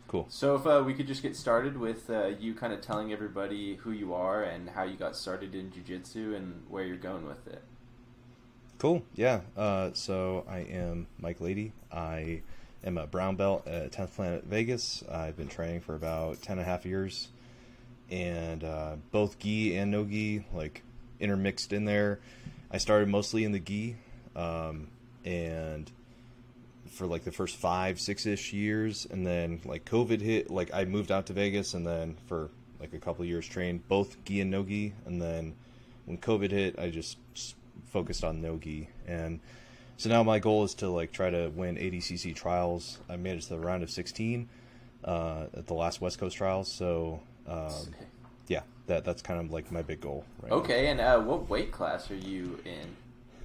Cool. So if we could just get started with you kind of telling everybody who you are and how you got started in jiu-jitsu and where you're going with it. Cool. Yeah. So I am Mike Lady. I am a brown belt at 10th Planet Vegas. I've been training for about 10 and a half years. And both gi and no gi, like, intermixed in there. I started mostly in the gi. And for like the first 5-6-ish years, and then like COVID hit, like I moved out to Vegas, and then for like a couple of years trained both gi and no gi, and then when COVID hit, I just focused on no gi. And so now my goal is to like try to win ADCC trials. I made it to the round of 16 at the last West Coast trials, so yeah, that's kind of like my big goal right Okay, and what weight class are you in?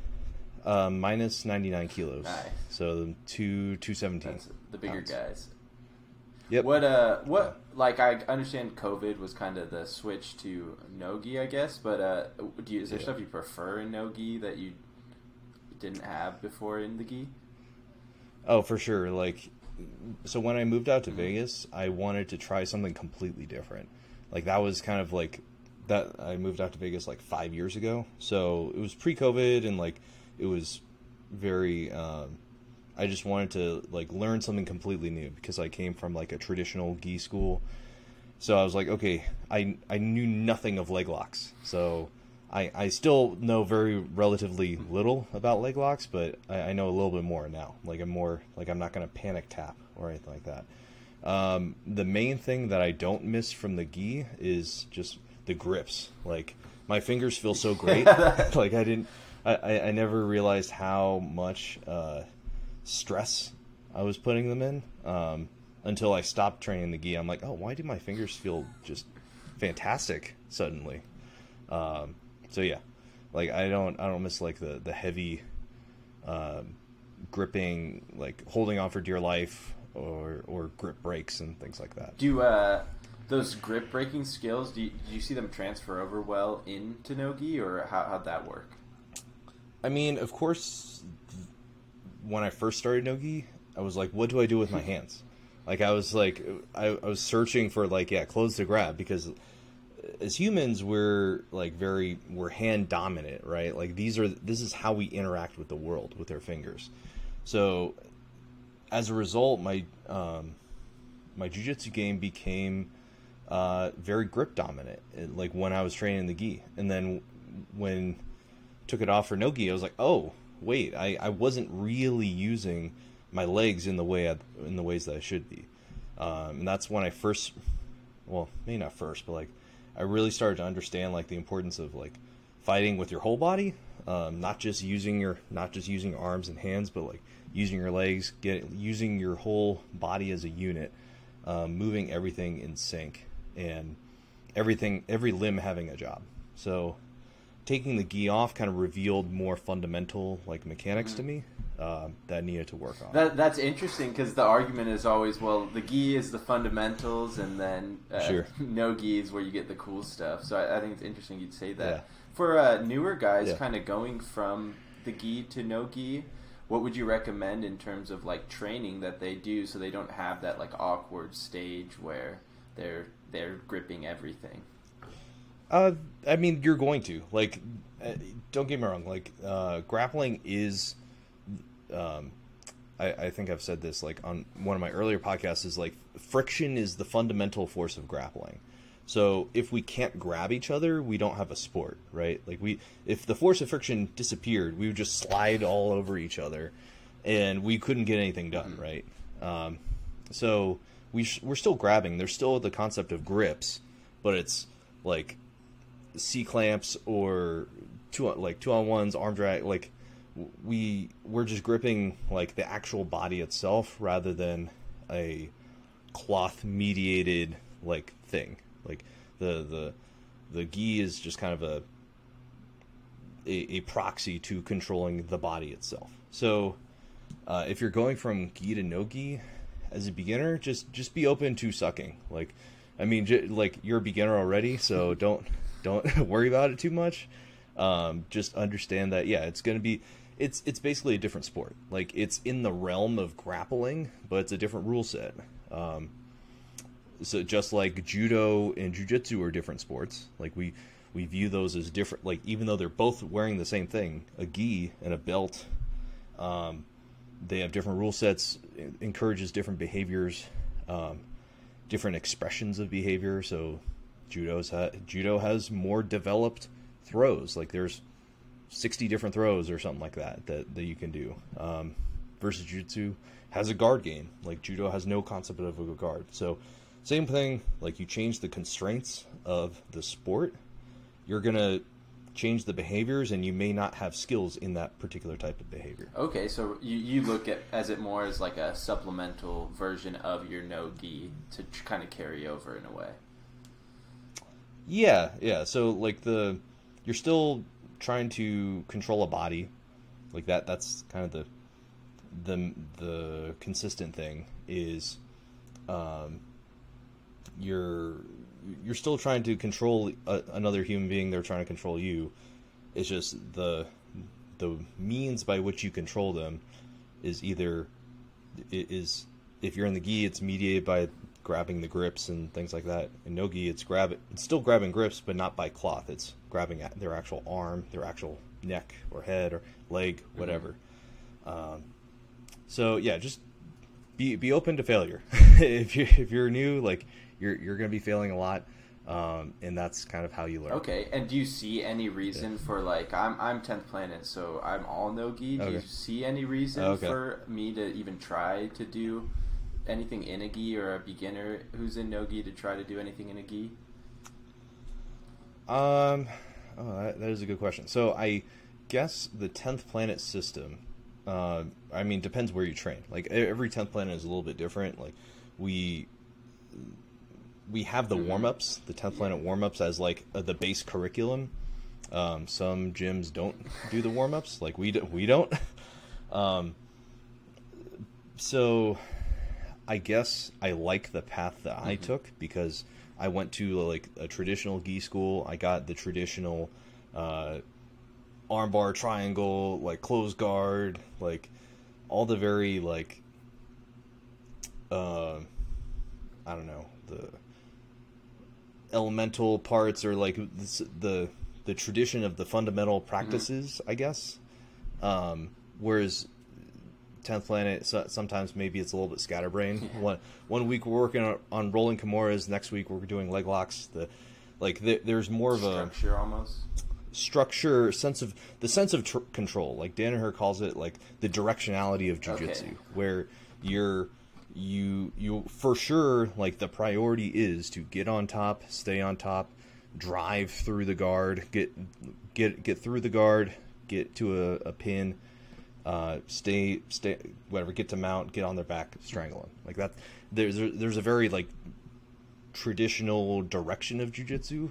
Minus 99 kilos. Nice. So 217. That's the bigger pounds. guys. Yep. What like I understand COVID was kind of the switch to no-gi, I guess, but is there stuff you prefer in no-gi that you didn't have before in the gi? Oh, for sure. Like, so when I moved out to Vegas, I wanted to try something completely different. Like, that was kind of like that. I moved out to Vegas like 5 years ago, so it was pre-COVID, and like it was very. I just wanted to like learn something completely new because I came from like a traditional gi school. So I was like, okay, I knew nothing of leg locks, so I still know very relatively little about leg locks, but I know a little bit more now. Like I'm not gonna panic tap or anything like that. The main thing that I don't miss from the gi is just the grips. Like, my fingers feel so great. Like, I never realized how much stress I was putting them in until I stopped training the gi. I'm like, oh, why do my fingers feel just fantastic suddenly? So yeah, like I don't miss like the heavy gripping, like holding on for dear life, or grip breaks and things like that. Do those grip breaking skills, do you see them transfer over well into no-gi, or how'd that work? I mean, of course, when I first started no-gi, I was like, what do I do with my hands? Like, I was I was searching for like, yeah, clothes to grab, because as humans, we're hand dominant, right? Like, this is how we interact with the world, with our fingers. So as a result, my jiu-jitsu game became very grip dominant, like when I was training the gi. And then when took it off for no gi, I was like, oh wait, I wasn't really using my legs in the ways that I should be. And that's when I first, well, maybe not first, but like I really started to understand like the importance of like fighting with your whole body, not just using arms and hands, but like using your legs, using your whole body as a unit, moving everything in sync, and every limb having a job. So taking the gi off kind of revealed more fundamental like mechanics to me that I needed to work on. That's interesting, because the argument is always, well, the gi is the fundamentals, and then Sure. no gi is where you get the cool stuff. So I think it's interesting you'd say that. Yeah. For newer guys, Yeah. kind of going from the gi to no gi, what would you recommend in terms of like training that they do so they don't have that like awkward stage where they're gripping everything? I mean, you're going to like. Don't get me wrong. Like, grappling is. I think I've said this like on one of my earlier podcasts. Is like friction is the fundamental force of grappling. So if we can't grab each other, we don't have a sport, right? Like if the force of friction disappeared, we would just slide all over each other, and we couldn't get anything done, right? So we're still grabbing. There's still the concept of grips, but it's like C clamps or two on ones, arm drag. Like we're just gripping like the actual body itself rather than a cloth mediated like thing. Like the gi is just kind of a proxy to controlling the body itself. So if you're going from gi to no gi as a beginner, just be open to sucking. Like, I mean, like you're a beginner already, so don't worry about it too much. Just understand that it's going to be it's basically a different sport. Like, it's in the realm of grappling, but it's a different rule set. So just like judo and jujitsu are different sports, like we view those as different. Like even though they're both wearing the same thing, a gi and a belt, they have different rule sets. Encourages different behaviors, different expressions of behavior. So judo has more developed throws. Like there's 60 different throws or something like that you can do. Versus jiu-jitsu has a guard game. Like judo has no concept of a guard. So same thing, like you change the constraints of the sport, you're going to change the behaviors, and you may not have skills in that particular type of behavior. Okay, so you look at as it more as like a supplemental version of your no-gi to kind of carry over in a way. Yeah. So like you're still trying to control a body, like that's kind of the consistent thing is, you're still trying to control another human being. They're trying to control you. It's just the means by which you control them is either is if you're in the gi, it's mediated by grabbing the grips and things like that. In no gi, it's still grabbing grips, but not by cloth. It's grabbing at their actual arm, their actual neck or head or leg, whatever. So yeah, just be open to failure. if you're new, like you're going to be failing a lot, and that's kind of how you learn. Okay, and do you see any reason for like I'm 10th Planet, so I'm all no-gi. Do you see any reason for me to even try to do anything in a gi, or a beginner who's in no-gi to try to do anything in a gi? That is a good question. So I guess the 10th Planet system, I mean, depends where you train. Like every 10th Planet is a little bit different. Like we have the warm-ups, the 10th Planet warm-ups as like the base curriculum. Some gyms don't do the warm-ups, like we don't. So I guess I like the path that I took because I went to like a traditional gi school. I got the traditional armbar triangle, like closed guard, like all the very like I don't know, the elemental parts, or like the tradition of the fundamental practices, I guess. Whereas 10th Planet, sometimes maybe it's a little bit scatterbrained. One week we're working on rolling kimuras, next week we're doing leg locks. There's more of a structure, almost structure, sense of control. Like Danaher calls it, like the directionality of jiu-jitsu, where you for sure, like the priority is to get on top, stay on top, drive through the guard, get through the guard, get to a pin, stay whatever, get to mount, get on their back, strangle them. Like that. There's a very like traditional direction of jiu-jitsu.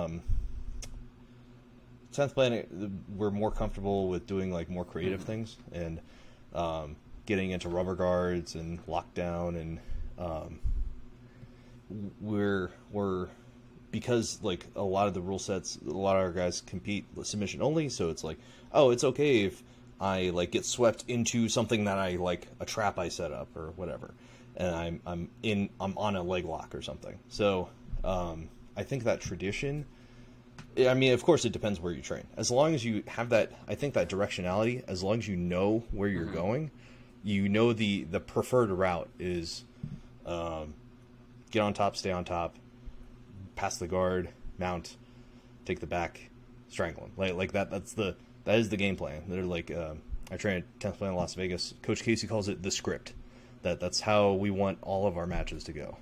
10th Planet, we're more comfortable with doing like more creative things and getting into rubber guards and lockdown, and we're because like a lot of the rule sets, a lot of our guys compete submission only, so it's like, oh, it's okay if I like get swept into something that I like a trap I set up or whatever, and I'm on a leg lock or something. So I think that tradition, I mean, of course it depends where you train. As long as you have that, I think that directionality, as long as you know where you're going, you know the preferred route is get on top, stay on top, pass the guard, mount, take the back, strangle him. Like that is the game plan. They're like, I train at 10th Planet in Las Vegas. Coach Casey calls it the script. That's how we want all of our matches to go.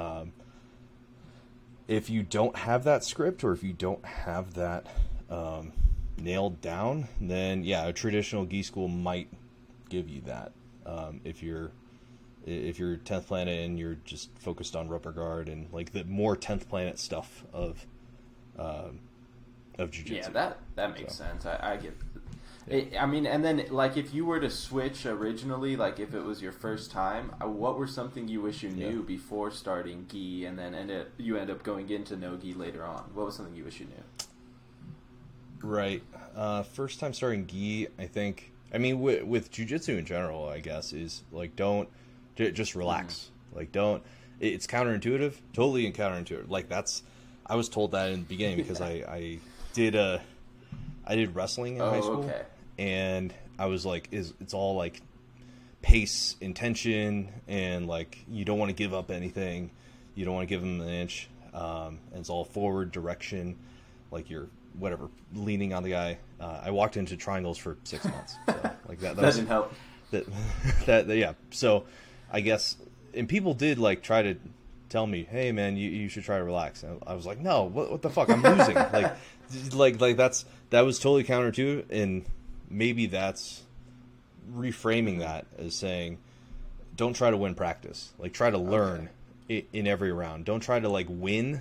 If you don't have that script, or if you don't have that nailed down, then yeah, a traditional gi school might give you that. If you're 10th Planet and you're just focused on rubber guard and like the more 10th Planet stuff of jiu-jitsu. Yeah, that makes sense. I get it. I mean, and then like if you were to switch originally, like if it was your first time, what were something you wish you knew before starting gi, and then you end up going into no gi later on? What was something you wish you knew? Right. First time starting gi, I think. I mean, with jiu-jitsu in general, I guess, is like just relax. Like don't. It's counterintuitive, totally counterintuitive. Like I was told that in the beginning because I did wrestling in high school, okay. and I was like, it's all like pace, intention, and like you don't want to give up anything, you don't want to give them an inch, and it's all forward direction, like you're whatever leaning on the guy. I walked into triangles for 6 months, so like that Doesn't help. That yeah. So I guess, and people did like try to tell me, hey man, you should try to relax. And I was like, no, what the fuck, I'm losing. like that was totally counter to, and maybe that's reframing that as saying, don't try to win practice, like try to learn in every round. Don't try to like win,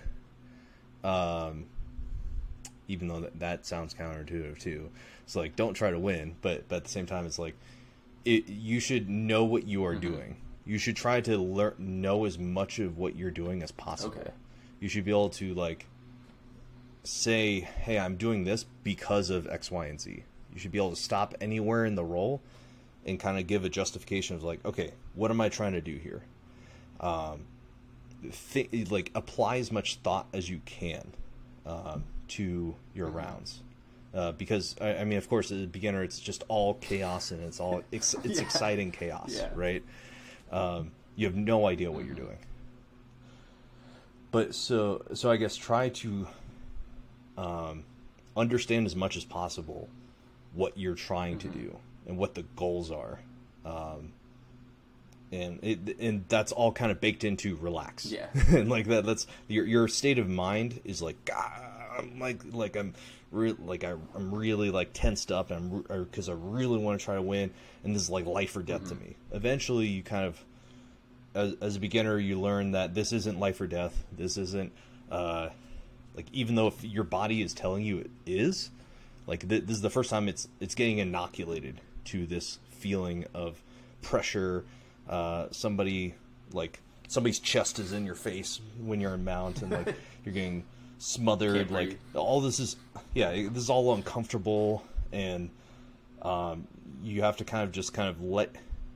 even though that sounds counterintuitive too. It's like, don't try to win, but at the same time it's like, you should know what you are doing. You should try to know as much of what you're doing as possible. Okay. You should be able to like say, hey, I'm doing this because of X, Y, and Z. You should be able to stop anywhere in the role and kind of give a justification of like, okay, what am I trying to do here? Like apply as much thought as you can to your rounds. Because I mean, of course, as a beginner, it's just all chaos and it's all it's exciting chaos, right? You have no idea what you're doing. But so I guess try to understand as much as possible what you're trying to do and what the goals are, and that's all kind of baked into relax. Yeah, and like that's your state of mind is like, God, I'm I'm really like tensed up, and because I really want to try to win, and this is like life or death to me. Eventually, you kind of, as a beginner, you learn that this isn't life or death. This isn't like, even though if your body is telling you it is, like this is the first time it's getting inoculated to this feeling of pressure. Somebody's chest is in your face when you're in mount, and like you're getting smothered. Like all this is all uncomfortable, and you have to kind of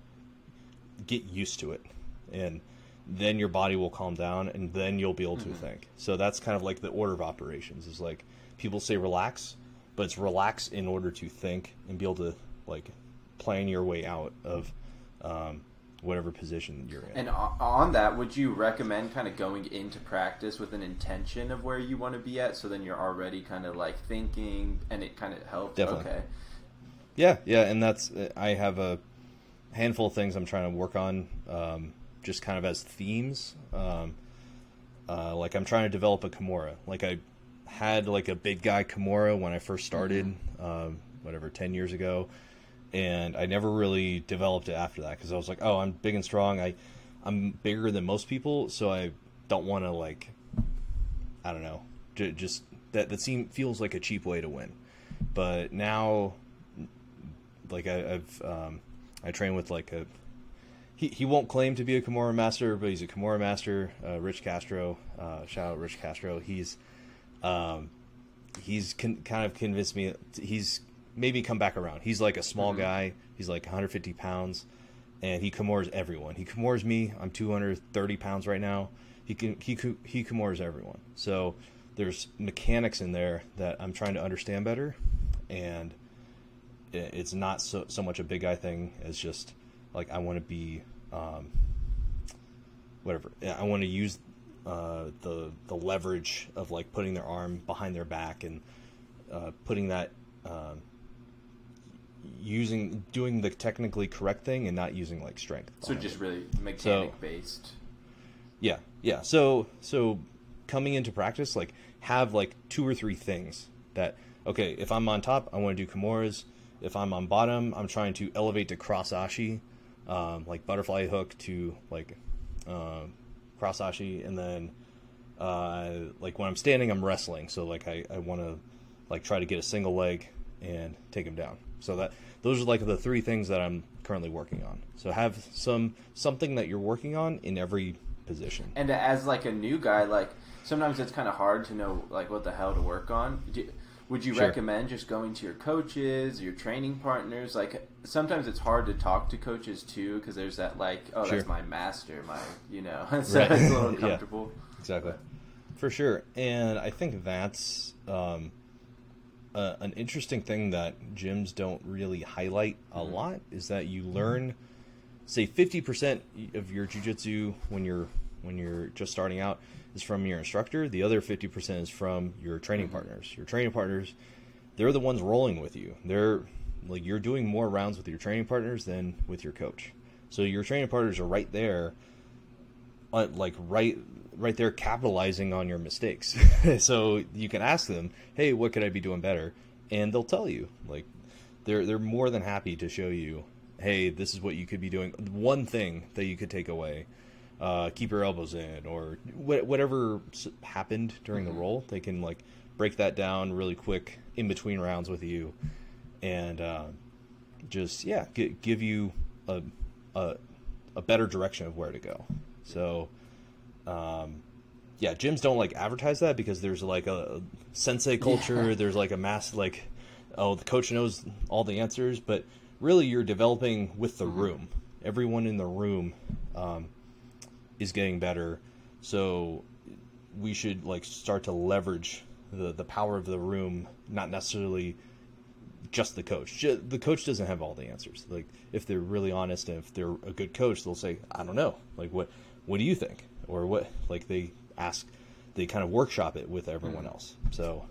get used to it, and then your body will calm down, and then you'll be able to think. So that's kind of like the order of operations. Is like people say relax, but it's relax in order to think and be able to like plan your way out of whatever position you're in. And on that, would you recommend kind of going into practice with an intention of where you want to be at, so then you're already kind of like thinking, and it kind of helps? Definitely. Okay. Yeah, and that's, I have a handful of things I'm trying to work on, just kind of as themes. Like I'm trying to develop a Kimura. Like I had like a big guy Kimura when I first started, 10 years ago. And I never really developed it after that, because I was like, oh, I'm big and strong. I'm bigger than most people, so I don't want to, like, I don't know, just that feels like a cheap way to win. But now, like I train with like he won't claim to be a Kimura master, but he's a Kimura master. Rich Castro, shout out Rich Castro. He's kind of convinced me. He's maybe come back around. He's like a small guy. He's like 150 pounds, and he Kimuras everyone. He Kimuras me. I'm 230 pounds right now. He Kimuras everyone. So there's mechanics in there that I'm trying to understand better, and it's not so much a big guy thing as just like I want to be whatever. I want to use the leverage of like putting their arm behind their back and putting that. Doing the technically correct thing and not using like strength. So just really mechanic based. Yeah. So coming into practice, like have like 2 or 3 things that, okay, if I'm on top, I want to do Kimuras. If I'm on bottom, I'm trying to elevate to cross ashi, like butterfly hook to like cross ashi, and then like when I'm standing, I'm wrestling. So like I want to like try to get a single leg and take him down. So those are like the 3 things that I'm currently working on. So have something that you're working on in every position. And as like a new guy, like sometimes it's kind of hard to know like what the hell to work on. would you Sure. recommend just going to your coaches, your training partners? Like sometimes it's hard to talk to coaches too because there's that like, oh, Sure. that's my master, so Right. it's a little Yeah. uncomfortable. Exactly. For sure. And I think that's an interesting thing that gyms don't really highlight a lot is that you learn, say, 50% of your jiu-jitsu when you're just starting out is from your instructor. The other 50% is from your training partners. Your training partners, they're the ones rolling with you. They're like you're doing more rounds with your training partners than with your coach. So your training partners are right there, right there capitalizing on your mistakes. So you can ask them, hey, what could I be doing better? And they'll tell you. Like they're more than happy to show you, hey, this is what you could be doing. One thing that you could take away, keep your elbows in, or whatever happened during the roll, they can like break that down really quick in between rounds with you, and just give you a better direction of where to go. So gyms don't like advertise that because there's like a sensei culture. There's like a mass like, oh, the coach knows all the answers, but really you're developing with the room. Everyone in the room is getting better. So we should like start to leverage the power of the room, not necessarily just the coach. The coach doesn't have all the answers. Like if they're really honest and if they're a good coach, they'll say, I don't know. Like what do you think? Or what, like they kind of workshop it with everyone else. So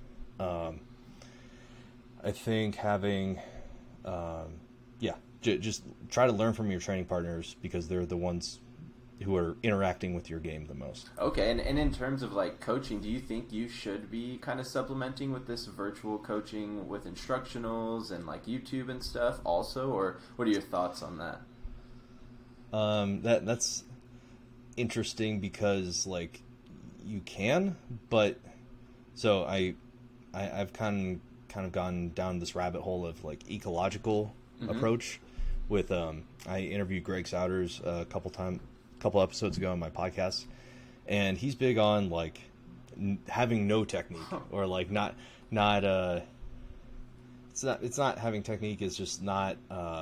I think having just try to learn from your training partners because they're the ones who are interacting with your game the most. Okay, and in terms of like coaching, do you think you should be kind of supplementing with this virtual coaching with instructionals and like YouTube and stuff also, or what are your thoughts on that? That's interesting because like you can, but so I've kind of gone down this rabbit hole of like ecological approach with I interviewed Greg Souders a couple episodes ago on my podcast, and he's big on like having no technique or like not it's not having technique, it's just not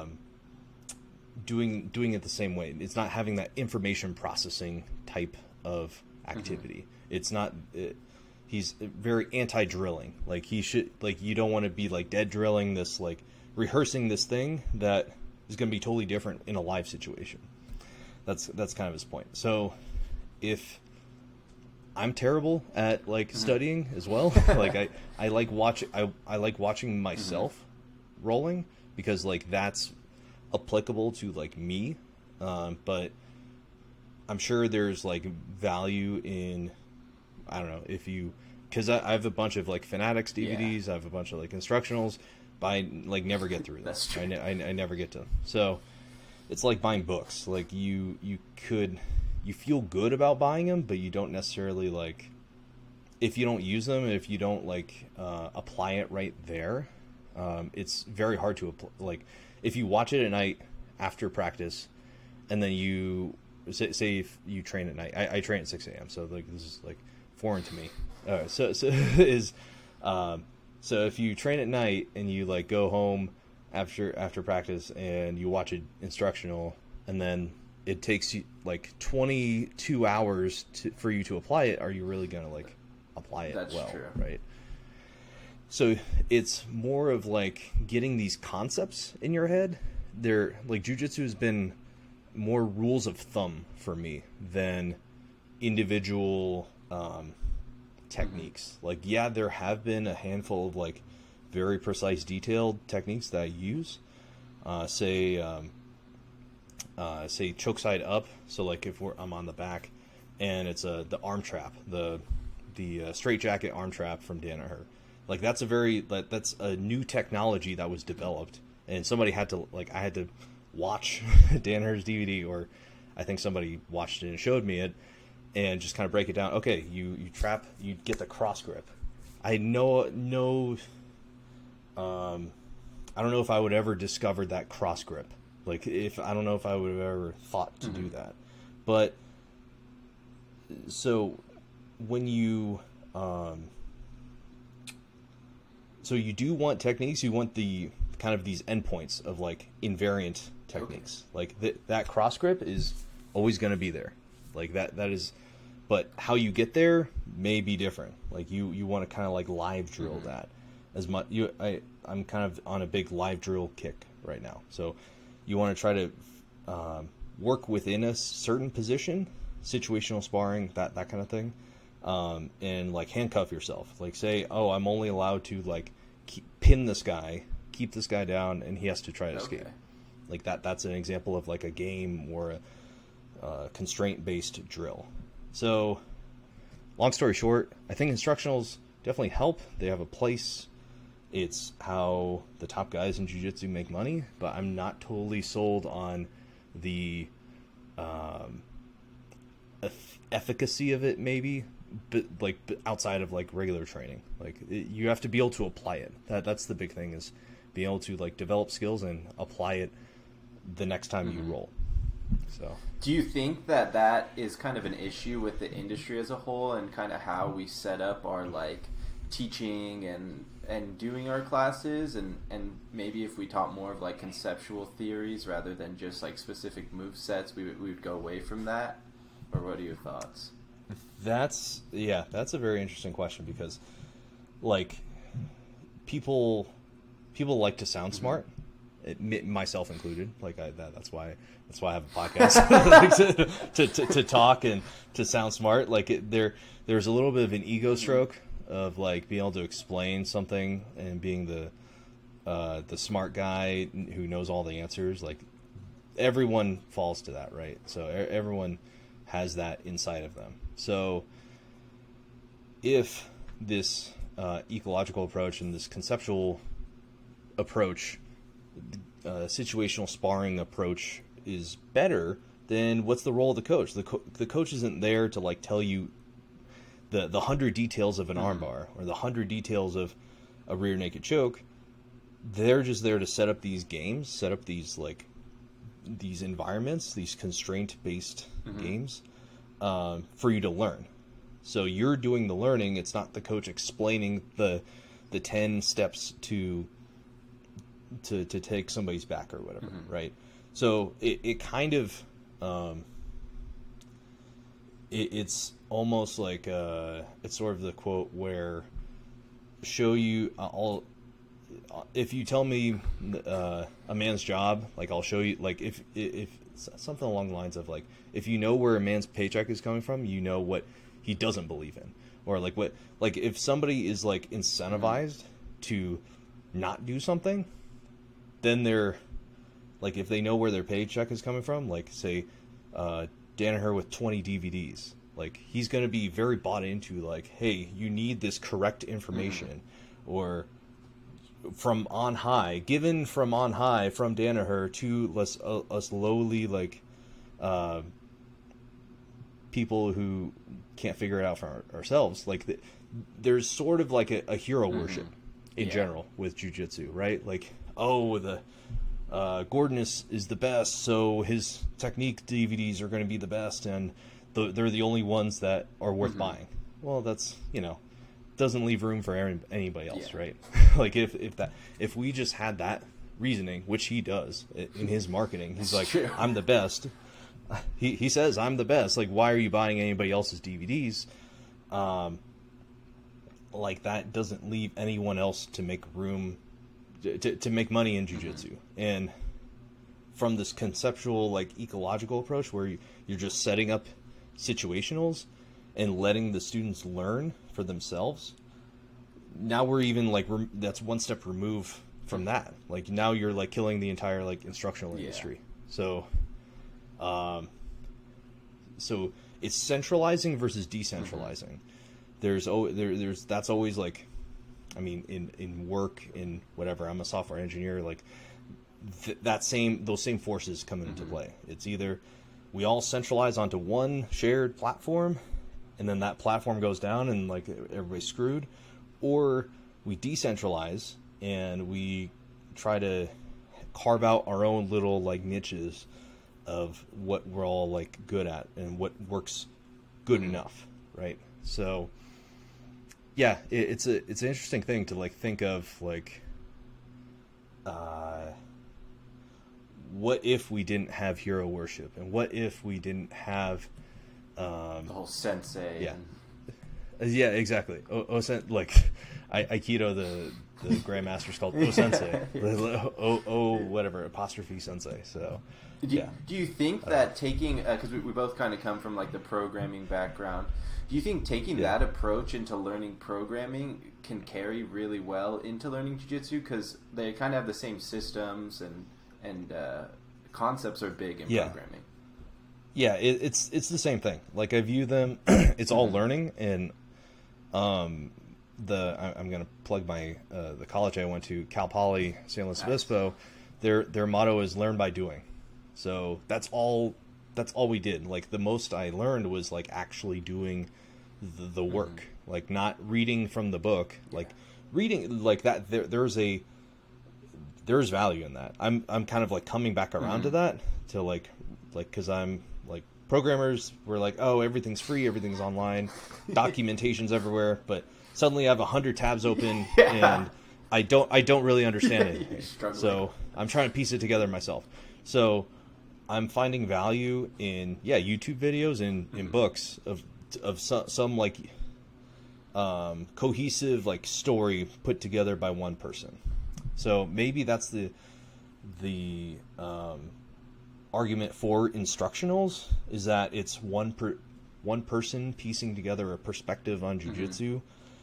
doing it the same way. It's not having that information processing type of activity. It's not he's very anti-drilling. Like he should, like you don't want to be like dead drilling this, like rehearsing this thing that is going to be totally different in a live situation. That's kind of his point. So if I'm terrible at like studying as well, like I like watching myself rolling because like that's applicable to like me, but I'm sure there's like value in, I don't know, if you, because I have a bunch of like Fanatics DVDs, I have a bunch of like instructionals, but I like never get through them. That's true. I never get to them. So it's like buying books. Like you feel good about buying them, but you don't necessarily like, if you don't use them, if you don't like apply it right there, it's very hard to apply. Like if you watch it at night after practice, and then you say if you train at night, I train at 6 a.m. So like this is like foreign to me. So if you train at night and you like go home after practice and you watch an instructional, and then it takes you like 22 hours for you to apply it, are you really gonna like apply it? That's well, true. Right? So it's more of like getting these concepts in your head. They're like jiu-jitsu has been more rules of thumb for me than individual techniques. Like, yeah, there have been a handful of like very precise, detailed techniques that I use. Say choke side up. So like if I'm on the back, and it's the arm trap, the straight jacket arm trap from Danaher. Like that's that's a new technology that was developed, and somebody had to I had to watch Danaher's DVD, or I think somebody watched it and showed me it, and just kind of break it down. Okay, you trap, you get the cross grip. I don't know if I would ever discovered that cross grip. Like I don't know if I would have ever thought to do that. But so when you so you do want techniques. You want the kind of these endpoints of like invariant techniques. Okay. Like that cross grip is always going to be there. Like that is, but how you get there may be different. Like you want to kind of like live drill that as much. I'm kind of on a big live drill kick right now. So you want to try to work within a certain position, situational sparring, that kind of thing. And like handcuff yourself. Like say, oh, I'm only allowed to like pin this guy, keep this guy down, and he has to try to escape. Like that's an example of like a game or a constraint-based drill. So, long story short, I think instructionals definitely help. They have a place. It's how the top guys in jiu-jitsu make money, but I'm not totally sold on the efficacy of it, maybe. But outside of like regular training, you have to be able to apply it. That's the big thing, is being able to like develop skills and apply it the next time you roll. So, do you think that is kind of an issue with the industry as a whole, and kind of how we set up our like teaching and doing our classes, and maybe if we taught more of like conceptual theories rather than just like specific move sets, we would go away from that? Or what are your thoughts? That's a very interesting question, because like people like to sound smart, myself included. Like that's why I have a podcast to talk and to sound smart. Like there's a little bit of an ego stroke of like being able to explain something and being the smart guy who knows all the answers. Like everyone falls to that, right? So everyone has that inside of them. So if this ecological approach and this conceptual approach, situational sparring approach is better, then what's the role of the coach? The coach isn't there to like tell you the 100 details of an armbar or the 100 details of a rear naked choke. They're just there to set up these games, set up these these environments, these constraint-based games for you to learn. So you're doing the learning. It's not the coach explaining the 10 steps to take somebody's back or whatever, right? So it kind of it's almost like it's sort of the quote where show you if you tell me a man's job, like I'll show you, like if something along the lines of like, if you know where a man's paycheck is coming from, you know what he doesn't believe in, or like if somebody is like incentivized to not do something, then they're like, if they know where their paycheck is coming from, like say Danaher with 20 DVDs, like he's going to be very bought into like, hey, you need this correct information, or from on high, given from on high from Danaher to us lowly like people who can't figure it out for ourselves. Like there's sort of like a hero worship in general with jiu-jitsu, right? Like, oh, the Gordon is the best, so his technique DVDs are going to be the best, and they're the only ones that are worth buying. Well, that's, doesn't leave room for anybody else, right? Like if we just had that reasoning, which he does in his marketing, he's like, true. I'm the best. He says I'm the best. Like, why are you buying anybody else's DVDs? Like that doesn't leave anyone else to make room to make money in jiu-jitsu. And from this conceptual, like ecological approach where you're just setting up situationals and letting the students learn for themselves, now we're even like that's one step removed from that. Like now you're like killing the entire like instructional industry. So so it's centralizing versus decentralizing. There's that's always like, I mean, in work, in whatever, I'm a software engineer, like those same forces come into play. It's either we all centralize onto one shared platform, and then that platform goes down and like everybody's screwed, or we decentralize and we try to carve out our own little like niches of what we're all like good at and what works good enough, right? So yeah, it's an interesting thing to like think of like, what if we didn't have hero worship, and what if we didn't have The whole sensei. yeah. Yeah, exactly. Like Aikido, the grandmaster's called O-sensei. Whatever, apostrophe sensei. So, yeah. Do you think that taking, because we both kind of come from like the programming background, do you think taking that approach into learning programming can carry really well into learning jiu-jitsu? Because they kind of have the same systems and concepts are big in programming. Yeah, it's the same thing. Like I view them, it's all learning, and I'm gonna plug my the college I went to, Cal Poly San Luis Obispo. Their motto is learn by doing. So that's all we did. Like the most I learned was like actually doing the work, like not reading from the book, like reading like that. There's value in that. I'm kind of like coming back around to that, to like because I'm like, programmers were like, oh, everything's free, everything's online, documentation's everywhere, but suddenly I have 100 tabs open and I don't really understand it. So I'm trying to piece it together myself. So I'm finding value in YouTube videos and in books of some like cohesive like story put together by one person. So maybe that's the argument for instructionals, is that it's one person piecing together a perspective on jiu-jitsu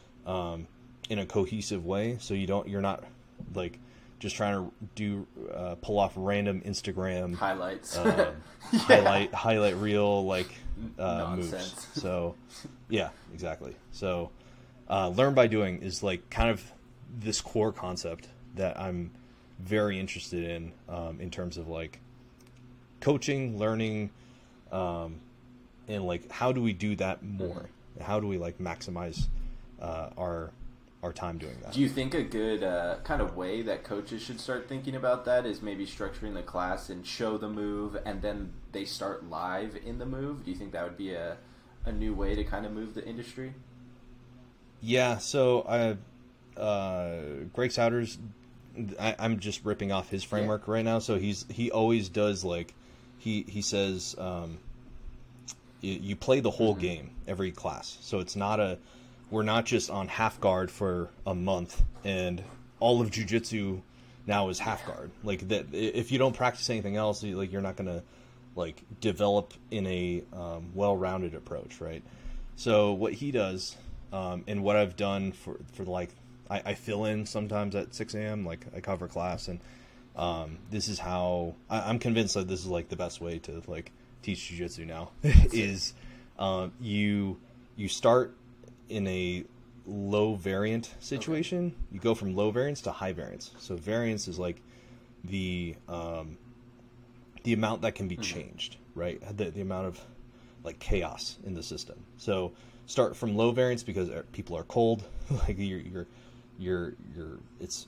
in a cohesive way. So you're not like just trying to pull off random Instagram highlights, highlight reel like moves. So yeah, exactly. So learn by doing is like kind of this core concept that I'm very interested in terms of like coaching, learning, and like how do we do that more? How do we like maximize our time doing that? Do you think a good kind of way that coaches should start thinking about that is maybe structuring the class and show the move and then they start live in the move? Do you think that would be a new way to kind of move the industry? Yeah, so Greg Souders, I'm just ripping off his framework right now. So he always does like he says you play the whole game every class. So it's not we're not just on half guard for a month and all of jiu-jitsu now is half guard. Like that, if you don't practice anything else, like you're not gonna like develop in a well-rounded approach, right? So what he does, and what I've done for like I fill in sometimes at 6 a.m. like I cover class, and this is how I'm convinced that this is like the best way to like teach jiu-jitsu now is you start in a low variant situation. Okay. You go from low variance to high variance. So variance is like the amount that can be changed, right? The amount of like chaos in the system. So start from low variance because people are cold. Like it's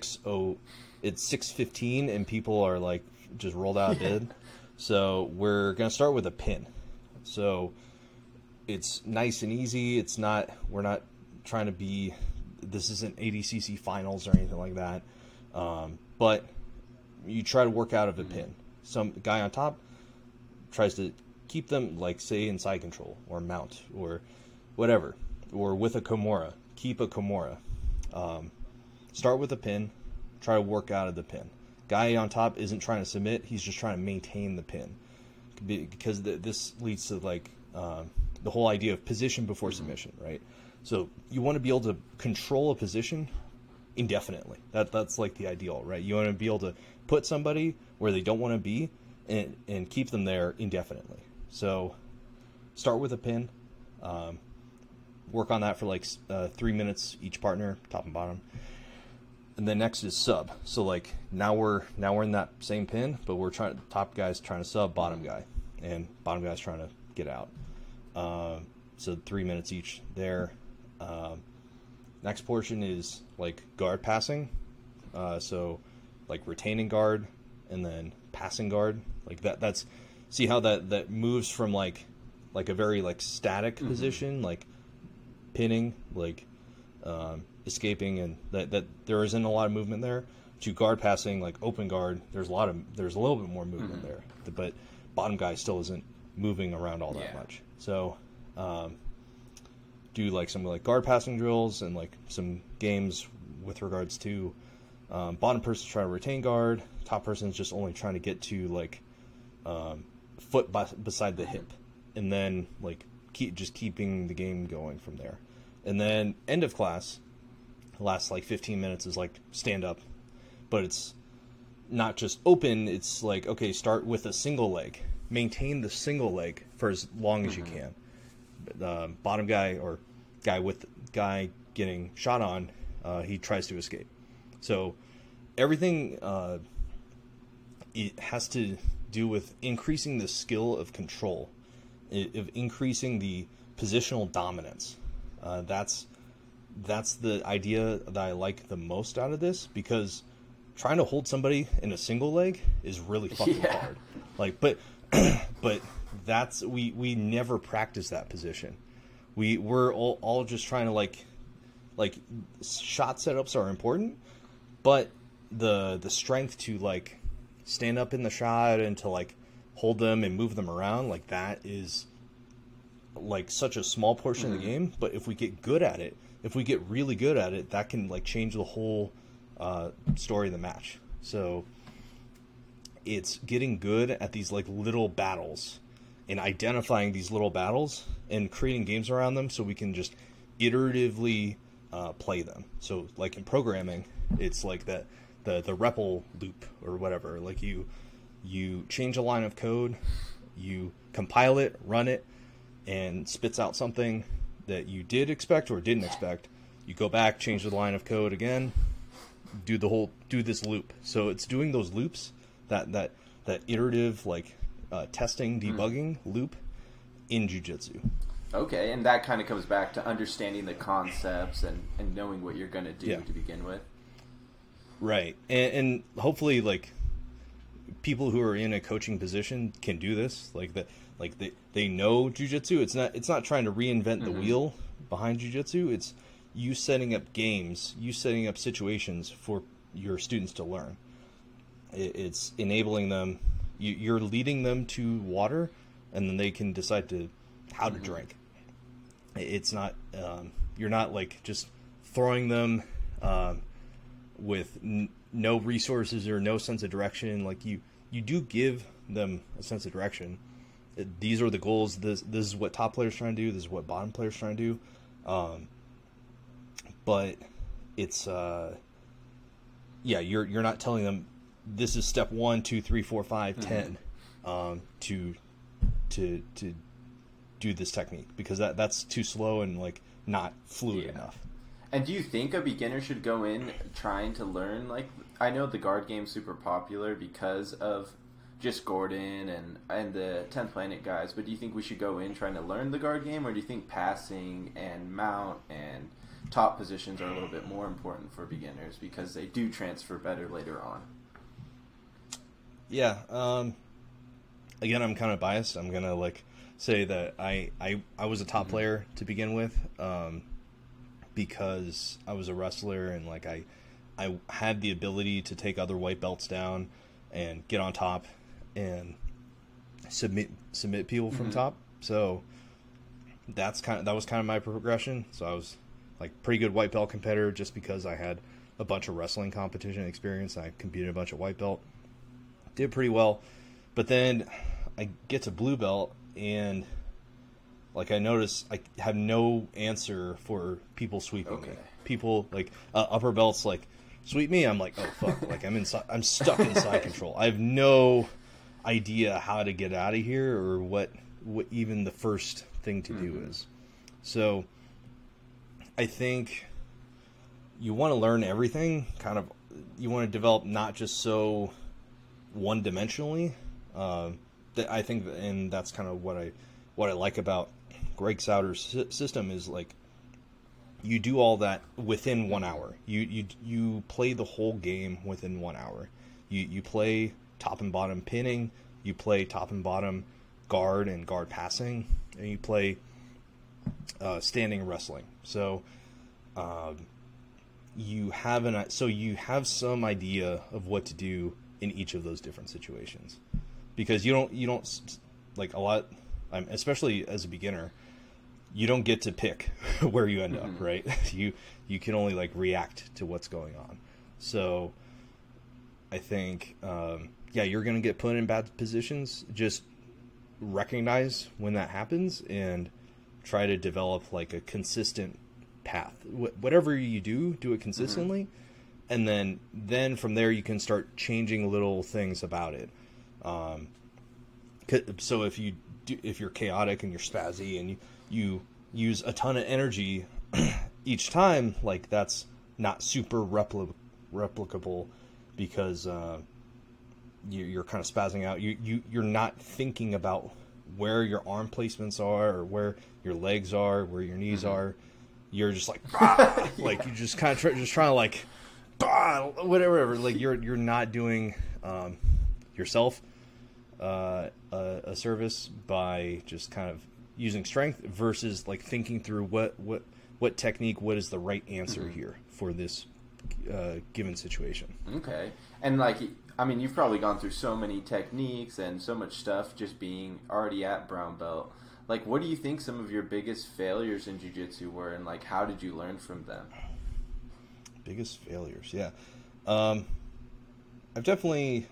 6:15 and people are like just rolled out of bed. So we're gonna start with a pin. So it's nice and easy. We're not trying to be, this isn't ADCC finals or anything like that. But you try to work out of a pin. Some guy on top tries to keep them, like say in side control or mount or whatever, or with a Kimura, keep a Kimura. Start with a pin, try to work out of the pin. Guy on top isn't trying to submit, he's just trying to maintain the pin. Because this leads to like the whole idea of position before submission, right? So you want to be able to control a position indefinitely. That's like the ideal, right? You want to be able to put somebody where they don't want to be and keep them there indefinitely. So start with a pin, work on that for like 3 minutes each partner, top and bottom. And then next is sub. So like now we're in that same pin, but we're top guy's trying to sub bottom guy, and bottom guy's trying to get out. So 3 minutes each there. Next portion is like guard passing. So like retaining guard and then passing guard. Like that's see how that moves from like a very like static position, like pinning, like escaping, and that there isn't a lot of movement there, to guard passing, like open guard, there's a little bit more movement there, but bottom guy still isn't moving around all that much. So do like some like guard passing drills and like some games with regards to bottom person trying to retain guard, top person's just only trying to get to like foot beside the hip, and then like keeping the game going from there. And then end of class, the last like 15 minutes is like stand up, but it's not just open. It's like, okay, start with a single leg, maintain the single leg for as long as you can. Bottom guy or guy getting shot on, he tries to escape. So everything it has to do with increasing the skill of control, of increasing the positional dominance. That's the idea that I like the most out of this, because trying to hold somebody in a single leg is really fucking hard. Like, but that's we never practice that position. We're all just trying to like shot setups are important, but the strength to like stand up in the shot and to like hold them and move them around, like that is like such a small portion of the game. But if we get good at it, if we get really good at it, that can like change the whole story of the match. So it's getting good at these like little battles and identifying these little battles and creating games around them so we can just iteratively play them. So like in programming, it's like the REPL loop or whatever. Like you change a line of code, you compile it, run it, and spits out something that you did expect or didn't expect. You go back, change the line of code again, do this loop. So it's doing those loops, that iterative like testing, debugging loop in jiu-jitsu. Okay, and that kind of comes back to understanding the concepts and knowing what you're going to do to begin with. Right. And hopefully like people who are in a coaching position can do this. Like they know jiu-jitsu. It's not trying to reinvent the wheel behind jiu-jitsu. It's you setting up games, you setting up situations for your students to learn. It's enabling them. You're leading them to water, and then they can decide how to drink. It's not you're not like just throwing them with no resources or no sense of direction. Like you do give them a sense of direction. These are the goals. This is what top players trying to do. This is what bottom players trying to do. But it's you're not telling them this is step 1, 2, 3, 4, 5, 10 to do this technique, because that's too slow and like not fluid enough. And do you think a beginner should go in trying to learn, like, I know the guard game's super popular because of just Gordon and the 10th Planet guys, but do you think we should go in trying to learn the guard game, or do you think passing and mount and top positions are a little bit more important for beginners because they do transfer better later on? Yeah. Again, I'm kind of biased. I'm gonna like say that I was a top player to begin with, because I was a wrestler and like I had the ability to take other white belts down and get on top and submit people from top. So that was kind of my progression. So I was like pretty good white belt competitor just because I had a bunch of wrestling competition experience. I competed a bunch of white belt, did pretty well, but then I get to blue belt and like I notice I have no answer for people sweeping me. People like upper belts like sweep me. I'm like, oh fuck! Like I'm stuck in side control. I have no idea how to get out of here or what even the first thing to do is. So I think you want to learn everything. Kind of, you want to develop not just so one-dimensionally. That I think, and that's kind of what I like about Greg Sauter's system is like you do all that within 1 hour. You play the whole game within 1 hour. You play top and bottom pinning. You play top and bottom guard and guard passing, and you play standing wrestling. So you have some idea of what to do in each of those different situations, because you don't like a lot, especially as a beginner, you don't get to pick where you end up, right? You can only like react to what's going on. So I think, you're going to get put in bad positions. Just recognize when that happens and try to develop like a consistent path. Whatever you do it consistently. And then from there you can start changing little things about it. So if you're chaotic and you're spazzy and you use a ton of energy each time, like that's not super replicable, because you're kind of spazzing out. You're not thinking about where your arm placements are or where your legs are, where your knees are. You're just like, like you just kind of trying to like, whatever. Like you're not doing yourself a service by just kind of using strength versus like thinking through what technique, what is the right answer here for this given situation. Okay. And like, I mean, you've probably gone through so many techniques and so much stuff just being already at brown belt. Like, what do you think some of your biggest failures in jiu-jitsu were, and like, how did you learn from them? Biggest failures, yeah. I've definitely,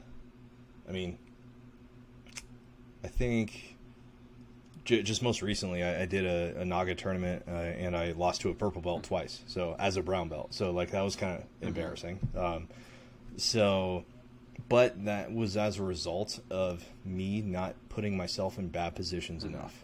I think just most recently I did a Naga tournament and I lost to a purple belt twice. So as a brown belt, so like that was kind of embarrassing. But that was as a result of me not putting myself in bad positions enough.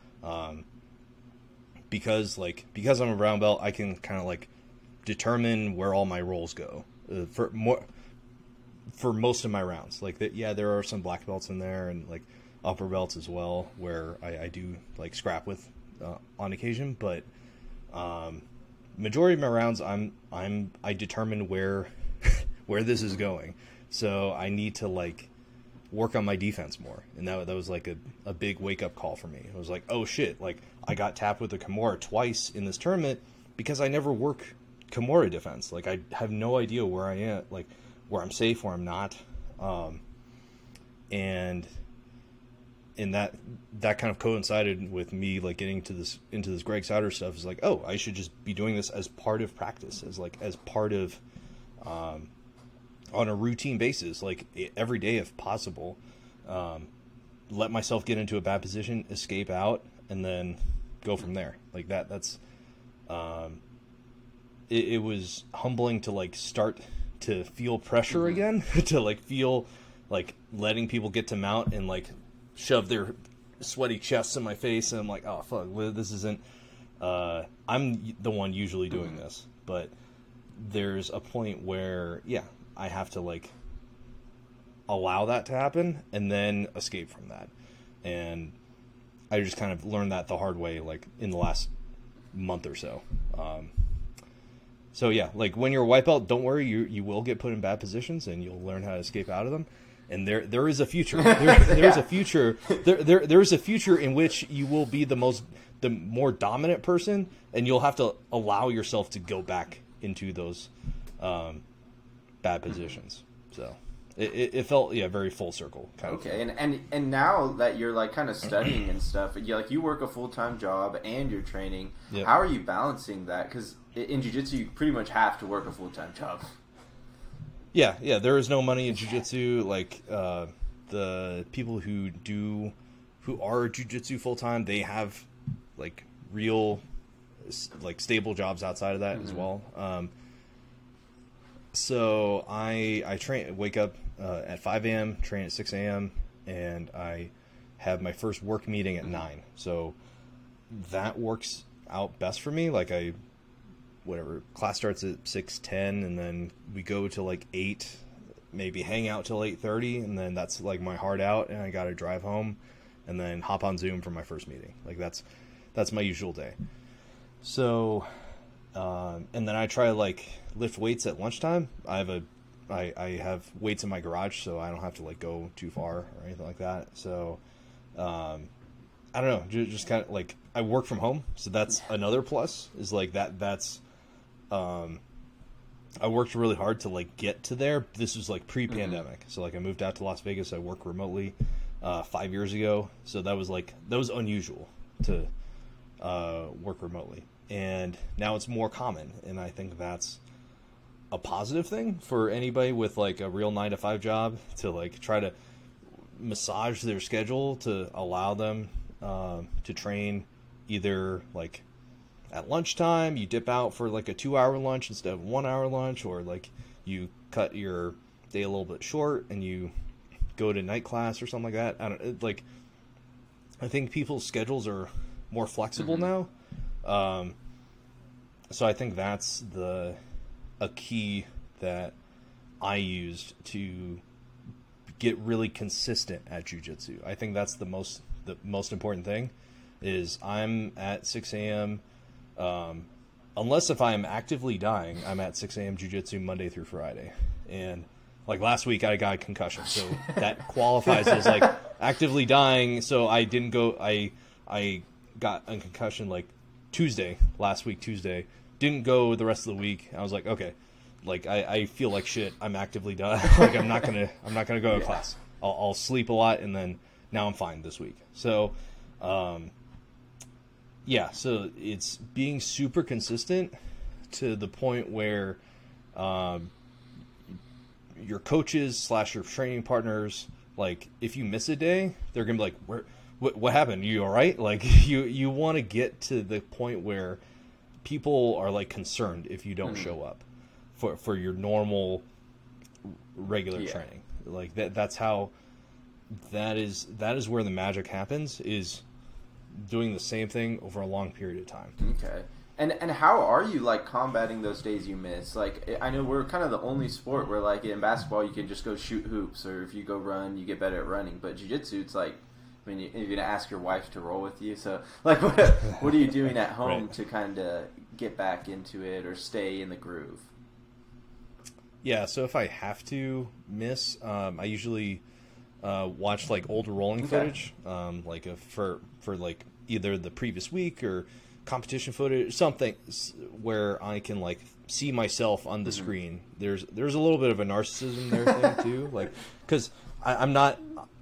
Because I'm a brown belt, I can kind of like determine where all my rolls go for most of my rounds. Like that, yeah, there are some black belts in there and like upper belts as well, where I do like scrap with on occasion. But majority of my rounds, I determine where this is going. So I need to like work on my defense more, and that was like a big wake up call for me. It was like, oh shit, like I got tapped with a Kimura twice in this tournament because I never work Kimura defense. Like I have no idea where I am, like where I'm safe, where I'm not, and that kind of coincided with me like getting into this Greg Sauder stuff. Is like, oh, I should just be doing this as part of practice, as part of on a routine basis, like every day if possible. Let myself get into a bad position, escape out, and then go from there. Like that's it was humbling to like start to feel pressure again, to like feel like letting people get to mount and like shove their sweaty chests in my face, and I'm like, oh fuck, this isn't I'm the one usually doing this. But there's a point where I have to like allow that to happen and then escape from that. And I just kind of learned that the hard way, like in the last month or so. So yeah, like when you're a white belt, don't worry, you will get put in bad positions and you'll learn how to escape out of them. And there is a future. There's a future. There is a future in which you will be the more dominant person, and you'll have to allow yourself to go back into those bad positions. So it felt very full circle kind of thing. And now that you're like kind of studying and stuff, you work a full-time job and you're training. Yep. How are you balancing that? Because in jiu-jitsu you pretty much have to work a full-time job. Yeah, there is no money in jiu-jitsu. Like the people who are jiu-jitsu full-time, they have like real like stable jobs outside of that as well. So I wake up at 5 a.m., train at 6 a.m., and I have my first work meeting at 9. So that works out best for me. Like class starts at 6:10, and then we go to like 8, maybe hang out till 8:30, and then that's like my hard out, and I got to drive home and then hop on Zoom for my first meeting. Like that's my usual day. So and then I try to like lift weights at lunchtime. I have weights in my garage, so I don't have to like go too far or anything like that. So I don't know, just kind of like I work from home, so that's another plus. Is like that's I worked really hard to like get to there. This was like pre-pandemic, so like I moved out to Las Vegas. I work remotely 5 years ago, so that was unusual to work remotely, and now it's more common, and I think that's a positive thing for anybody with like a real 9 to 5 job to like try to massage their schedule to allow them to train either like at lunchtime, you dip out for like a 2-hour lunch instead of 1-hour lunch, or like you cut your day a little bit short and you go to night class or something like that. I think people's schedules are more flexible now. So I think that's a key that I used to get really consistent at jiu-jitsu. I think that's the most important thing is I'm at 6 a.m. Unless if I am actively dying, I'm at 6 a.m. jiu-jitsu Monday through Friday. And like last week I got a concussion, so that qualifies as like actively dying. So I didn't go, I got a concussion like last week Tuesday, didn't go the rest of the week. I was like, okay, like I feel like shit. I'm actively dying. Like I'm not gonna go to class. I'll sleep a lot, and then now I'm fine this week. So, yeah, so it's being super consistent to the point where your coaches / your training partners, like if you miss a day, they're gonna be like, what happened? You all right? Like you want to get to the point where people are like concerned if you don't show up for your normal regular training. Like that's how that is where the magic happens, is doing the same thing over a long period of time. Okay. And how are you like combating those days you miss? Like I know we're kind of the only sport where like in basketball you can just go shoot hoops, or if you go run you get better at running. But jiu-jitsu, it's like, I mean, you're gonna ask your wife to roll with you. So like what are you doing at home Right. to kind of get back into it or stay in the groove? Yeah, so if I have to miss, I usually watch like old rolling footage, like for like either the previous week or competition footage, something where I can like see myself on the screen. There's a little bit of a narcissism there thing too, like because I'm not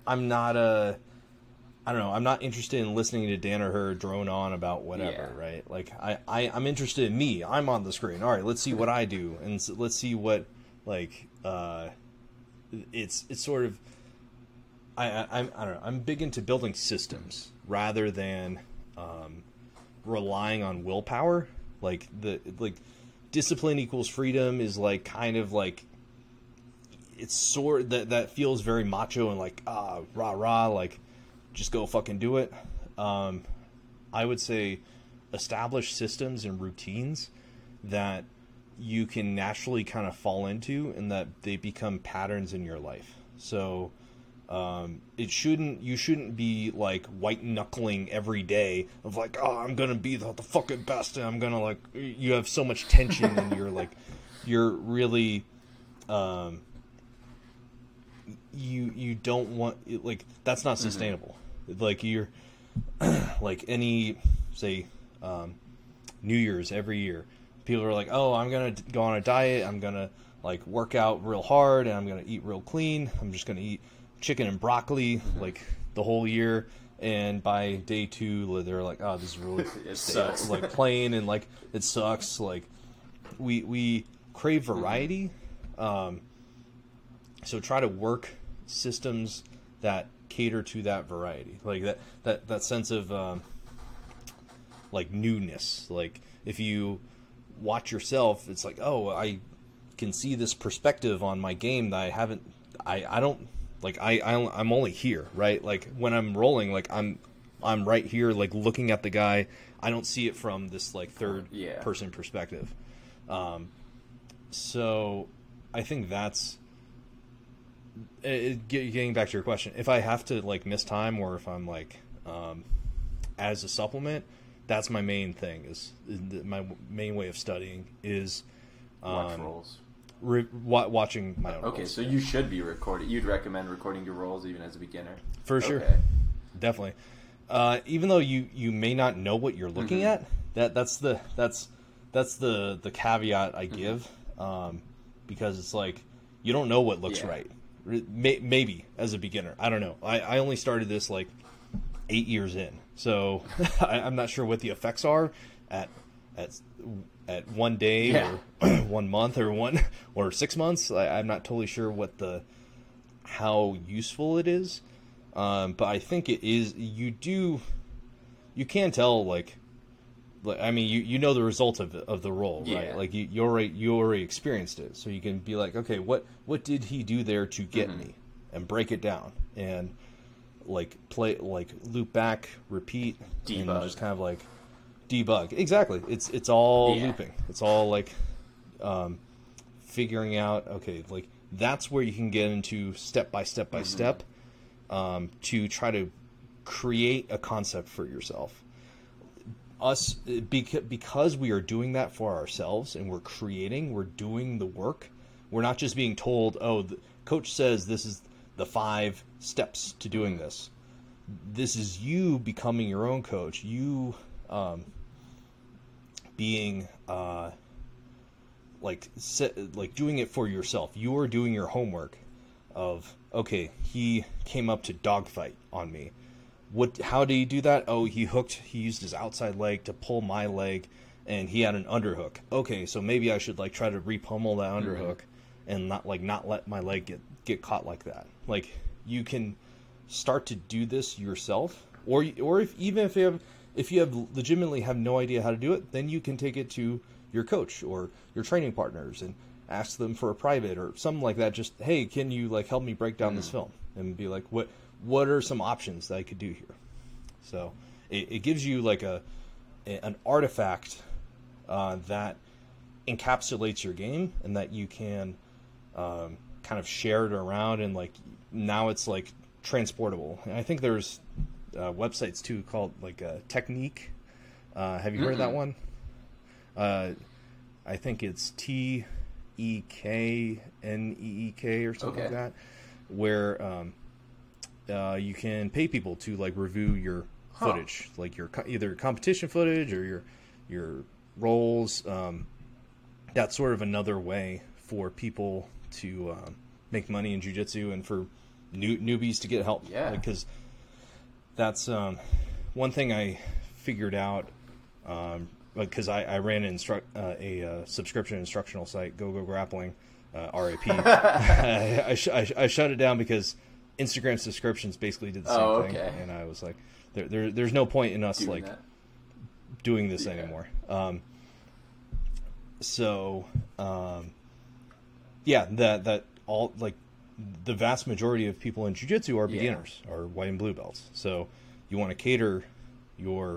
I don't know, I'm not interested in listening to Dan or her drone on about whatever, right? Like I'm interested in me. I'm on the screen. All right, let's see what I do, and let's see what like it's sort of I don't know. I'm big into building systems rather than relying on willpower. Like discipline equals freedom is like kind of like it's sort that feels very macho and like rah rah, like just go fucking do it. I would say establish systems and routines that you can naturally kind of fall into and that they become patterns in your life. So you shouldn't be like white knuckling every day of like, oh, I'm gonna be the fucking best, and I'm gonna like, you have so much tension and you're really you don't want, like, that's not sustainable. Like you're like any say New Year's every year, people are like, oh, I'm gonna go on a diet, I'm gonna like work out real hard, and I'm gonna eat real clean, I'm just gonna eat chicken and broccoli like the whole year, and by day 2 they're like, oh, this is really it sucks. like plain, and like it sucks. Like we crave variety, so try to work systems that cater to that variety, like that sense of like newness. Like if you watch yourself, it's like, oh, I can see this perspective on my game that I don't like. I'm only here, right? Like when I'm rolling, like I'm right here, like looking at the guy. I don't see it from this like third person perspective. So I think that's getting back to your question. If I have to like miss time, or if I'm like as a supplement, that's my main thing. My main way of studying is watch rolls. Watching my own rolls. Okay, so you should be recording. You'd recommend recording your rolls even as a beginner? For sure. Okay. Definitely. Even though you may not know what you're looking at, that's that's the caveat I give, because it's like you don't know what looks right. Maybe as a beginner, I don't know. I only started this like 8 years in, so I'm not sure what the effects are at one day or 1 month or 6 months. I'm not totally sure how useful it is, but I think it is. You can tell, like I mean, you know the result of the role, right? Like you already experienced it, so you can be like, okay, what did he do there to get me, and break it down, and like loop back, repeat, debug. And just kind of like debug. Exactly. It's all looping. It's all like figuring out, okay, like that's where you can get into step by step by step, to try to create a concept for yourself. Because we are doing that for ourselves, and we're doing the work. We're not just being told, oh, the coach says this is the 5 steps to doing this. This is you becoming your own coach. You being doing it for yourself. You are doing your homework of, okay, he came up to dogfight on me. How did he do that? Oh, he used his outside leg to pull my leg, and he had an underhook. Okay, so maybe I should like try to repummel that underhook, and not let my leg get caught like that. Like, you can start to do this yourself, or if you have legitimately have no idea how to do it, then you can take it to your coach or your training partners and ask them for a private or something like that. Just, hey, can you like help me break down this film, and be like, what are some options that I could do here? So it gives you like an artifact that encapsulates your game, and that you can kind of share it around, and like now it's like transportable. And I think there's websites too called like Technique. Have you heard of that one? I think it's TEKNEEK or something like that, where you can pay people to like review your footage, like your either competition footage or your roles. That's sort of another way for people to make money in jiu-jitsu, and for newbies to get help. Yeah, because that's one thing I figured out. Because I ran a subscription instructional site, Go Grappling, RIP. I shut it down because Instagram subscriptions basically did the same thing, and I was like, there's no point in us doing this anymore. That all, like, the vast majority of people in jiu-jitsu are beginners, are white and blue belts. So you want to cater your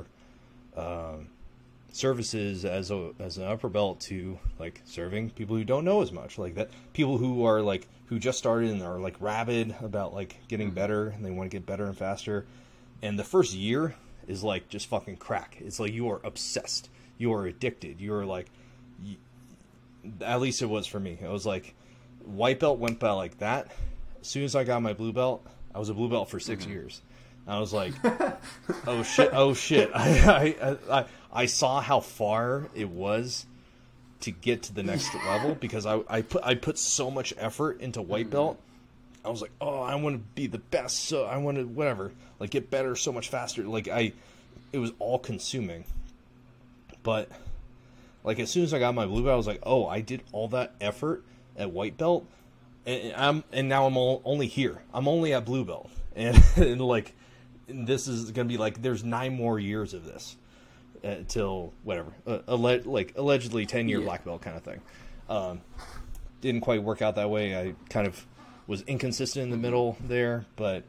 services as an upper belt to like serving people who don't know as much, like that, people who are like, who just started and are like rabid about like getting better, and they want to get better and faster. And the first year is like just fucking crack. It's like you are obsessed, you are addicted, you're like, at least it was for me. It was like white belt went by like that. As soon as I got my blue belt, I was a blue belt for 6 years. I was like, oh shit. I saw how far it was to get to the next level, because I put so much effort into white belt. I was like, oh, I want to be the best, so I want to whatever, like get better so much faster. Like it was all consuming. But like as soon as I got my blue belt, I was like, oh, I did all that effort at white belt, and now I'm only here. I'm only at blue belt, and like this is gonna be like there's 9 more years of this. Till whatever, allegedly 10-year black belt kind of thing. Didn't quite work out that way. I kind of was inconsistent in the middle there, but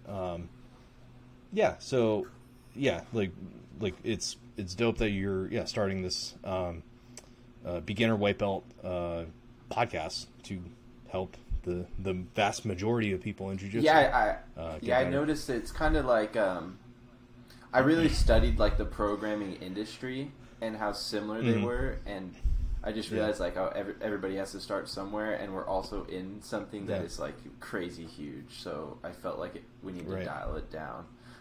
so like it's dope that you're starting this beginner white belt podcast to help the vast majority of people in jiu-jitsu. I noticed it's kind of like I really studied like the programming industry and how similar they were, and I just realized like how everybody has to start somewhere, and we're also in something that is like crazy huge. So I felt like we need to dial it down.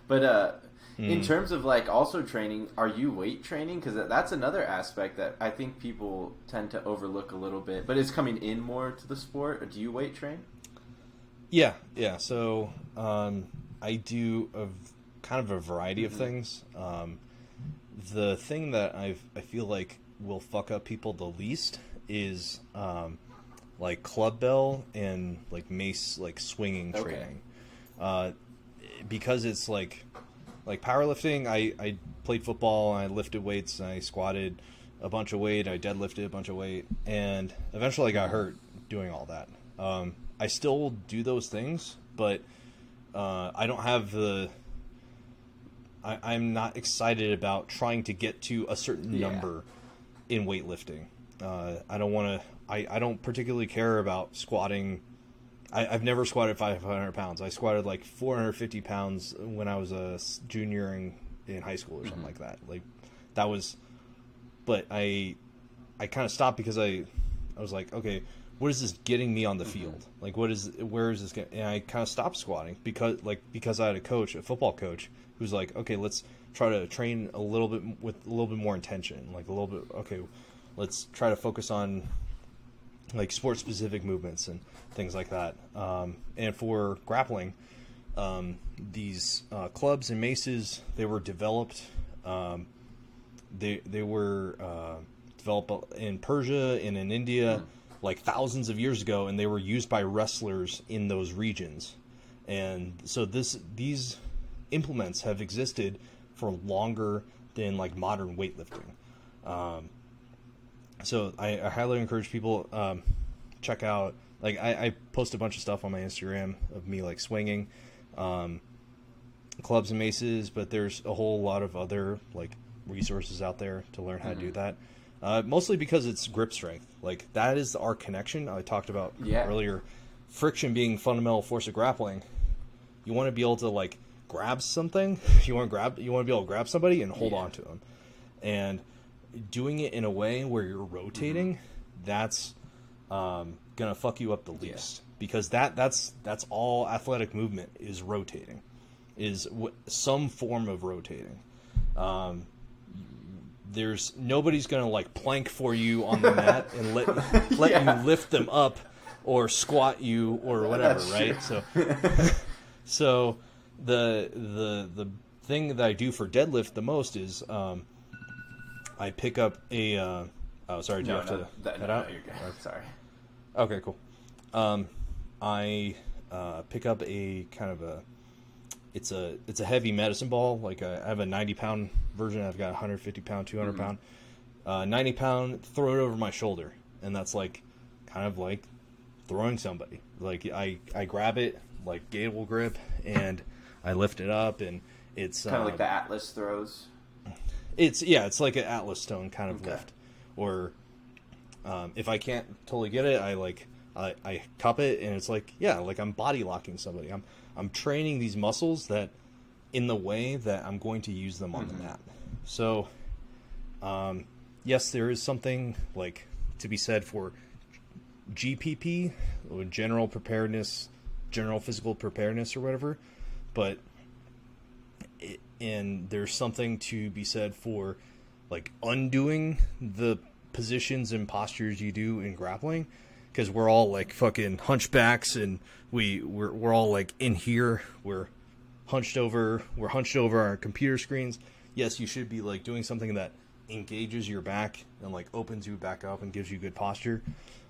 But in terms of like also training, are you weight training? Because that's another aspect that I think people tend to overlook a little bit. But it's coming in more to the sport. Or do you weight train? Yeah. So I do kind of a variety of things. The thing that I feel like will fuck up people the least is like club bell and like mace, like swinging training. Because it's like powerlifting. I played football and I lifted weights and I squatted a bunch of weight. I deadlifted a bunch of weight, and eventually I got hurt doing all that. I still do those things, but I don't have the. I'm not excited about trying to get to a certain number in weightlifting. I don't want to. I don't particularly care about squatting. I've never squatted 500 pounds. I squatted like 450 pounds when I was a junior in high school or something like that. Like that was, but I kind of stopped because I was like, okay, what is this getting me on the field? Like where is this getting? And I kind of stopped squatting because I had a football coach who's like, okay, let's try to train a little bit with a little bit more intention, like a little bit. Okay, let's try to focus on like sport specific movements and things like that. And for grappling, these clubs and maces, they were developed. They were developed in Persia and in India like thousands of years ago, and they were used by wrestlers in those regions. And so these implements have existed for longer than like modern weightlifting. So I highly encourage people check out. Like I post a bunch of stuff on my Instagram of me like swinging, clubs and maces, but there's a whole lot of other like resources out there to learn how to do that. Mostly because it's grip strength. Like that is our connection I talked about earlier. Friction being fundamental force of grappling. You want to be able to like grab something. You want to be able to grab somebody and hold on to them. And doing it in a way where you're rotating, that's gonna fuck you up the least, because that's all athletic movement is rotating, is some form of rotating. There's nobody's gonna like plank for you on the mat and let you lift them up or squat you or whatever, right? So the thing that I do for deadlift the most is I pick up a. Oh, sorry. Do you have to head out? No, you're good. Sorry. Okay, cool. I pick up a kind of a. It's a heavy medicine ball. Like I have a 90-pound version. I've got 150-pound, 200-pound, 90-pound. Throw it over my shoulder, and that's like kind of like throwing somebody. Like I grab it like gable grip, and I lift it up, and it's kind of like the Atlas throws. It's like an Atlas stone kind of lift, or if I can't totally get it, I cup it, and it's like like I'm body locking somebody. I'm training these muscles that in the way that I'm going to use them on the mat. So, yes, there is something like to be said for GPP, or general preparedness, general physical preparedness, or whatever, but. And there's something to be said for like undoing the positions and postures you do in grappling, because we're all like fucking hunchbacks, and we're all like in here, we're hunched over our computer screens. Yes, you should be like doing something that engages your back and like opens you back up and gives you good posture,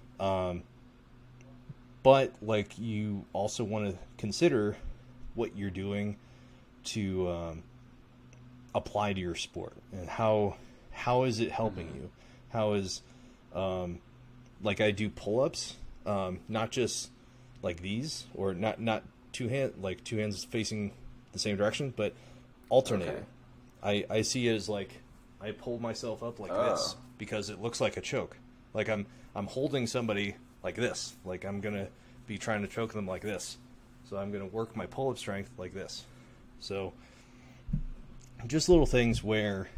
but like you also want to consider what you're doing to apply to your sport, and how is it helping you? How is like I do pull-ups, not just like these, or not two hands facing the same direction, but alternating. I see it as like I pull myself up like this because it looks like a choke. Like I'm holding somebody like this. Like I'm gonna be trying to choke them like this. So I'm gonna work my pull-up strength like this. So just little things where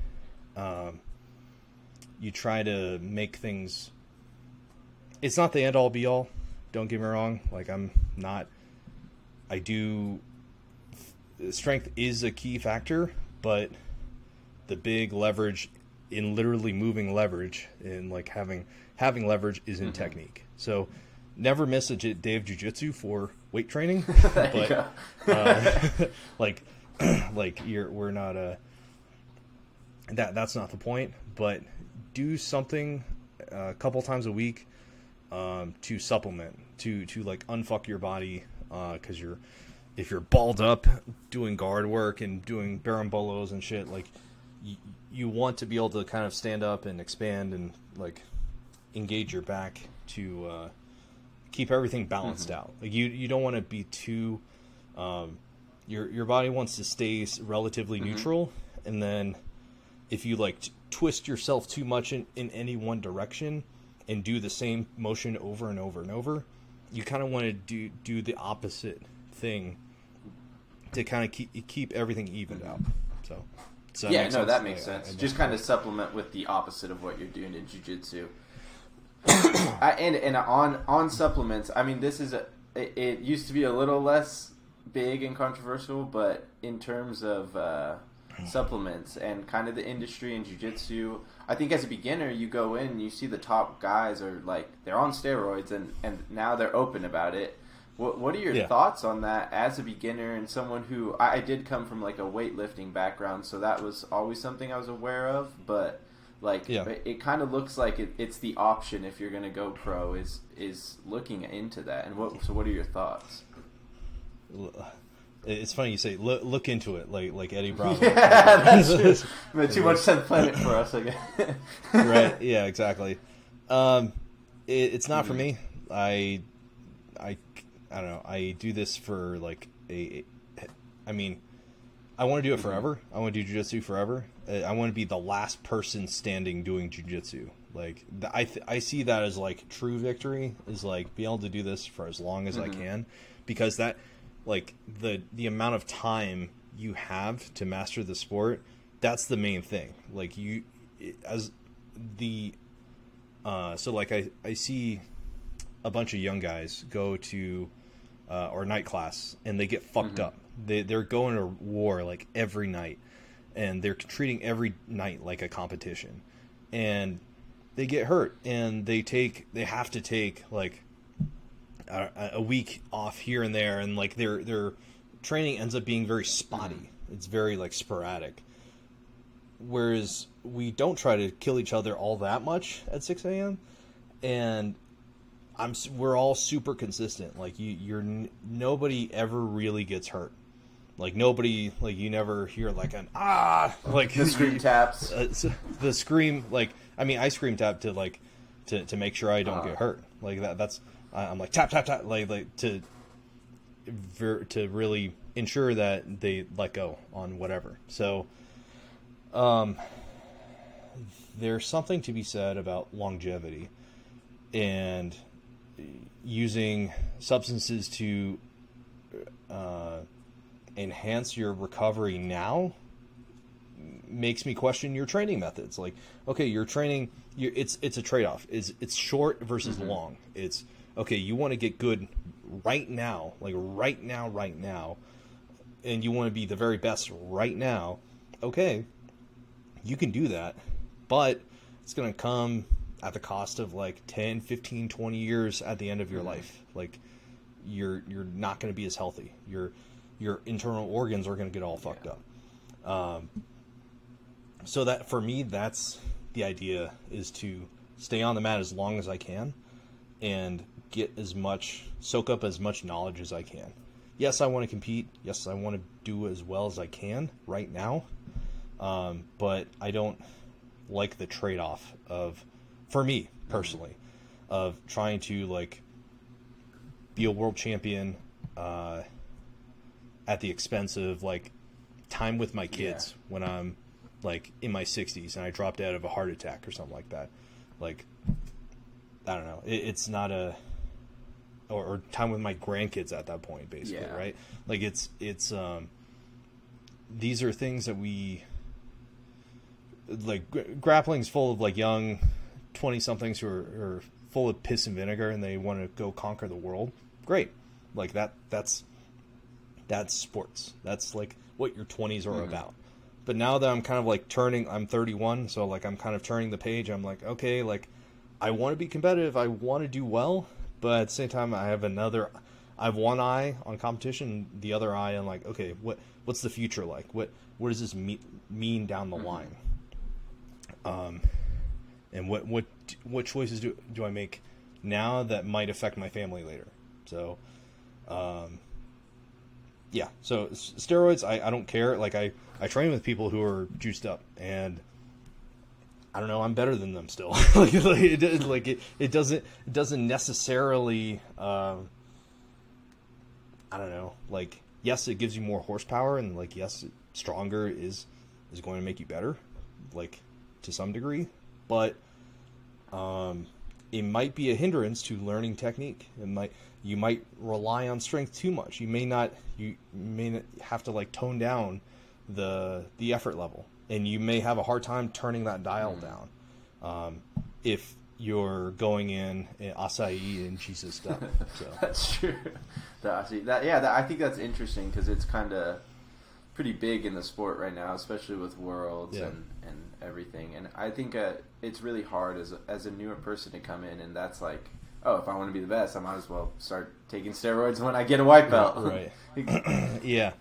you try to make things. It's not the end-all be-all. Don't get me wrong. Like I do strength is a key factor, but the big leverage in literally moving leverage and like having leverage is in technique. So never miss a day of jiu-jitsu for weight training, but like we're not that's not the point, but do something a couple times a week to supplement, to like unfuck your body, because if you're balled up doing guard work and doing barambolos and shit, like you want to be able to kind of stand up and expand and like engage your back to keep everything balanced out. Like you don't want to be too your body wants to stay relatively neutral, and then if you like twist yourself too much in any one direction and do the same motion over and over and over, you kind of want to do the opposite thing to kind of keep everything evened out. So that makes sense. Just kind of supplement with the opposite of what you're doing in jiu-jitsu. And on supplements, I mean, it used to be a little less big and controversial, but in terms of supplements and kind of the industry in jiu-jitsu, I think as a beginner you go in and you see the top guys are like, they're on steroids and now they're open about it. What are your thoughts on that as a beginner and someone who I did come from like a weightlifting background, so that was always something I was aware of, but like it kind of looks like it's the option if you're going to go pro is looking into that. And what are your thoughts? It's funny you say look into it like Eddie Bravo. Yeah, that's true. Too much on the planet for us, I guess. Right? Yeah, exactly. It's not for me. I don't know. I do this for like I mean, I want to do it forever. I want to do jiu-jitsu forever. I want to be the last person standing doing jiu-jitsu. Like I see that as like true victory, is like be able to do this for as long as I can, because that like the amount of time you have to master the sport, that's the main thing. Like so like I see a bunch of young guys go to or night class and they get fucked up. They're going to war like every night, and they're treating every night like a competition, and they get hurt, and they have to take like a week off here and there, and like their training ends up being very spotty. It's very like sporadic. Whereas we don't try to kill each other all that much at 6 a.m. and we're all super consistent. Like nobody ever really gets hurt. Like nobody, like you never hear like an like the scream taps. The scream, like I mean, I scream tap to like to make sure I don't get hurt. Like that's I'm like tap tap tap like to really ensure that they let go on whatever. So there's something to be said about longevity and using substances to enhance your recovery now makes me question your training methods. Like, okay, you're training, it's a trade-off. It's short versus long. It's okay, you want to get good right now, like right now, and you want to be the very best right now. Okay, you can do that, but it's going to come at the cost of like 10, 15, 20 years at the end of your life. Like you're not going to be as healthy. Your internal organs are going to get all fucked up. So that for me, that's the idea, is to stay on the mat as long as I can and soak up as much knowledge as I can. Yes, I want to compete. Yes, I want to do as well as I can right now. But I don't like the trade-off of, for me personally, of trying to like be a world champion at the expense of like time with my kids when I'm like in my 60s and I dropped dead of a heart attack or something like that. Like, I don't know. It's not or time with my grandkids at that point, basically, right? Like it's these are things that we like. Grappling's full of like young 20-somethings who are full of piss and vinegar and they want to go conquer the world. Great. Like that's that's sports. That's like what your 20s are about. But now that I'm kind of like I'm 31, so like I'm kind of turning the page. I'm like, okay, like I want to be competitive. I want to do well, but at the same time, I have one eye on competition, the other eye on like, okay, what's the future like? What does this mean down the line? And what choices do I make now that might affect my family later? So, yeah. So steroids, I don't care. Like I train with people who are juiced up, and I don't know, I'm better than them still. It doesn't necessarily. I don't know. Like, yes, it gives you more horsepower, and like, yes, stronger is going to make you better, like to some degree, but it might be a hindrance to learning technique. You might rely on strength too much. You may not have to like tone down the effort level, and you may have a hard time turning that dial down if you're going in acai and Jesus stuff. So. That's true. I think that's interesting because it's kind of pretty big in the sport right now, especially with Worlds and everything. And I think it's really hard as a newer person to come in, and that's like, oh, if I want to be the best, I might as well start taking steroids when I get a white belt. Right. Yeah.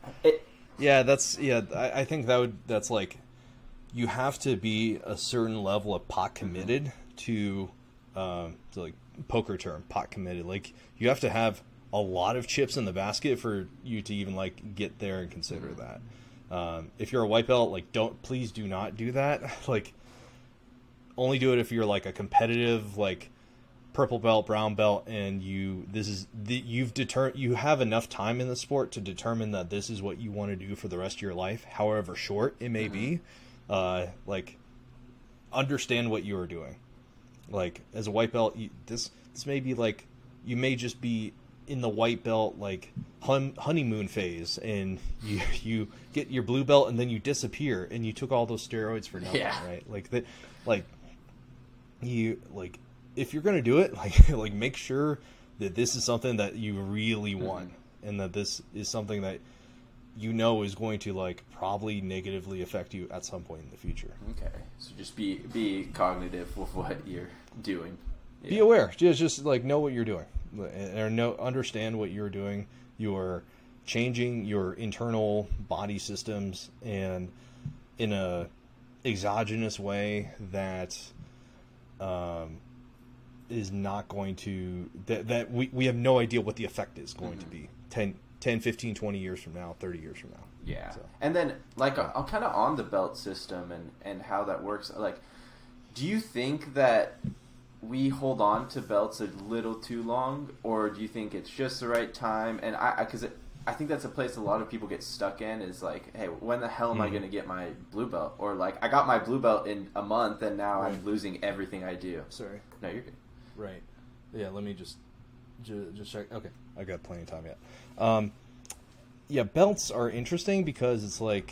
I think that's like, you have to be a certain level of pot committed to like poker term, pot committed. Like, you have to have a lot of chips in the basket for you to even like get there and consider that. If you're a white belt, like please do not do that. Like, only do it if you're like a competitive, like purple belt, brown belt, and you have enough time in the sport to determine that this is what you want to do for the rest of your life, however short it may be. Like, understand what you are doing. Like, as a white belt, this may be like, you may just be in the white belt like honeymoon phase, and you get your blue belt and then you disappear, and you took all those steroids for nothing, right? Like that, like you like, if you're gonna do it, like make sure that this is something that you really want, and that this is something that you know is going to like probably negatively affect you at some point in the future. Okay, so just be cognitive with what you're doing. Yeah. Be aware. Just like know what you're doing, or understand what you're doing. You're changing your internal body systems, and in a exogenous way that is not going to that we have no idea what the effect is going to be 10, 15, 20 years from now, 30 years from now. Yeah. So. And then, like, I'm kind of on the belt system and how that works. Like, do you think that we hold on to belts a little too long, or do you think it's just the right time? And I think that's a place a lot of people get stuck in, is like, hey, when the hell am I going to get my blue belt? Or like, I got my blue belt in a month, and now I'm losing everything I do. Sorry. No, you're good. Right. Yeah, let me just check. Okay, I got plenty of time yet. Yeah, belts are interesting because it's like,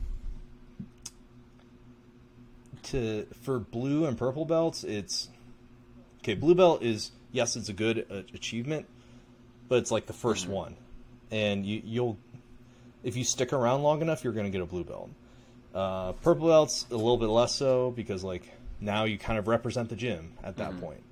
for blue and purple belts, it's okay. Blue belt is, yes, it's a good achievement, but it's like the first one, and you'll if you stick around long enough, you're going to get a blue belt. Purple belt's a little bit less so, because like now you kind of represent the gym at that point.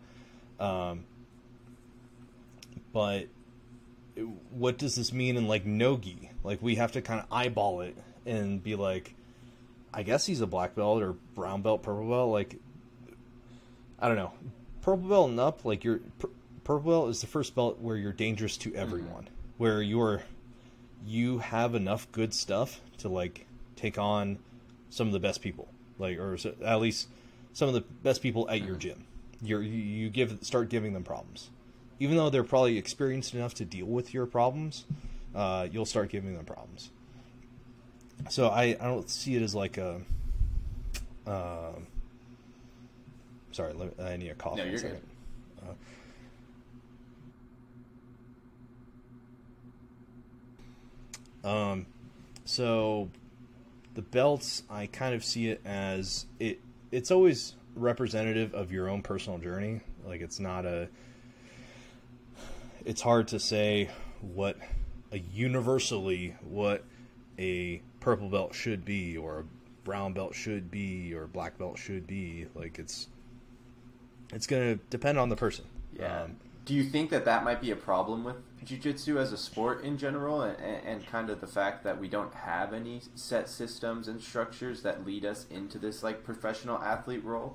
But what does this mean in like no-gi? Like, we have to kind of eyeball it and be like, I guess he's a black belt or brown belt, purple belt. Like, I don't know. Purple belt and up, like purple belt is the first belt where you're dangerous to everyone, where you have enough good stuff to like take on some of the best people, like, or at least some of the best people at your gym. You start giving them problems. Even though they're probably experienced enough to deal with your problems, you'll start giving them problems. So I don't see it as like a... sorry, I need a cough. No, you're good. So the belts, I kind of see it as... It's always representative of your own personal journey. Like, it's not a... It's hard to say what a universally what a purple belt should be, or a brown belt should be, or black belt should be. Like it's going to depend on the person. Yeah. Do you think that might be a problem with jiu-jitsu as a sport in general, and kind of the fact that we don't have any set systems and structures that lead us into this like professional athlete role?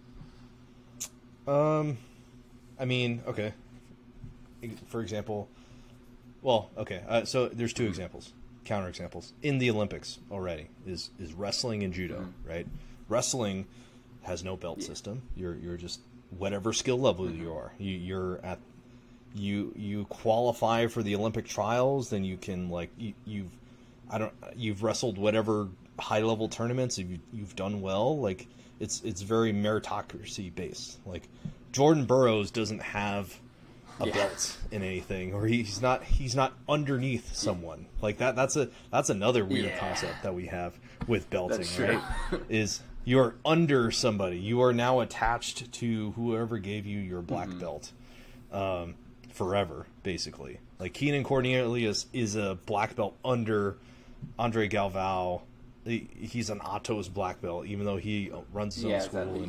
I mean, okay. For example, well, okay. So there's two examples, counter examples in the Olympics already. Is wrestling and judo, right? Wrestling has no belt system. You're just whatever skill level you are. You're at you qualify for the Olympic trials, then you can like you've wrestled whatever high level tournaments. You've done well. Like it's very meritocracy based. Like Jordan Burroughs doesn't have a belt in anything, or he's not underneath someone like that. That's another weird concept that we have with belting, right? Is you're under somebody. You are now attached to whoever gave you your black belt, forever, basically. Like Keenan Cornelius is a black belt under Andre Galvao. He's an Atos black belt, even though he runs his own school.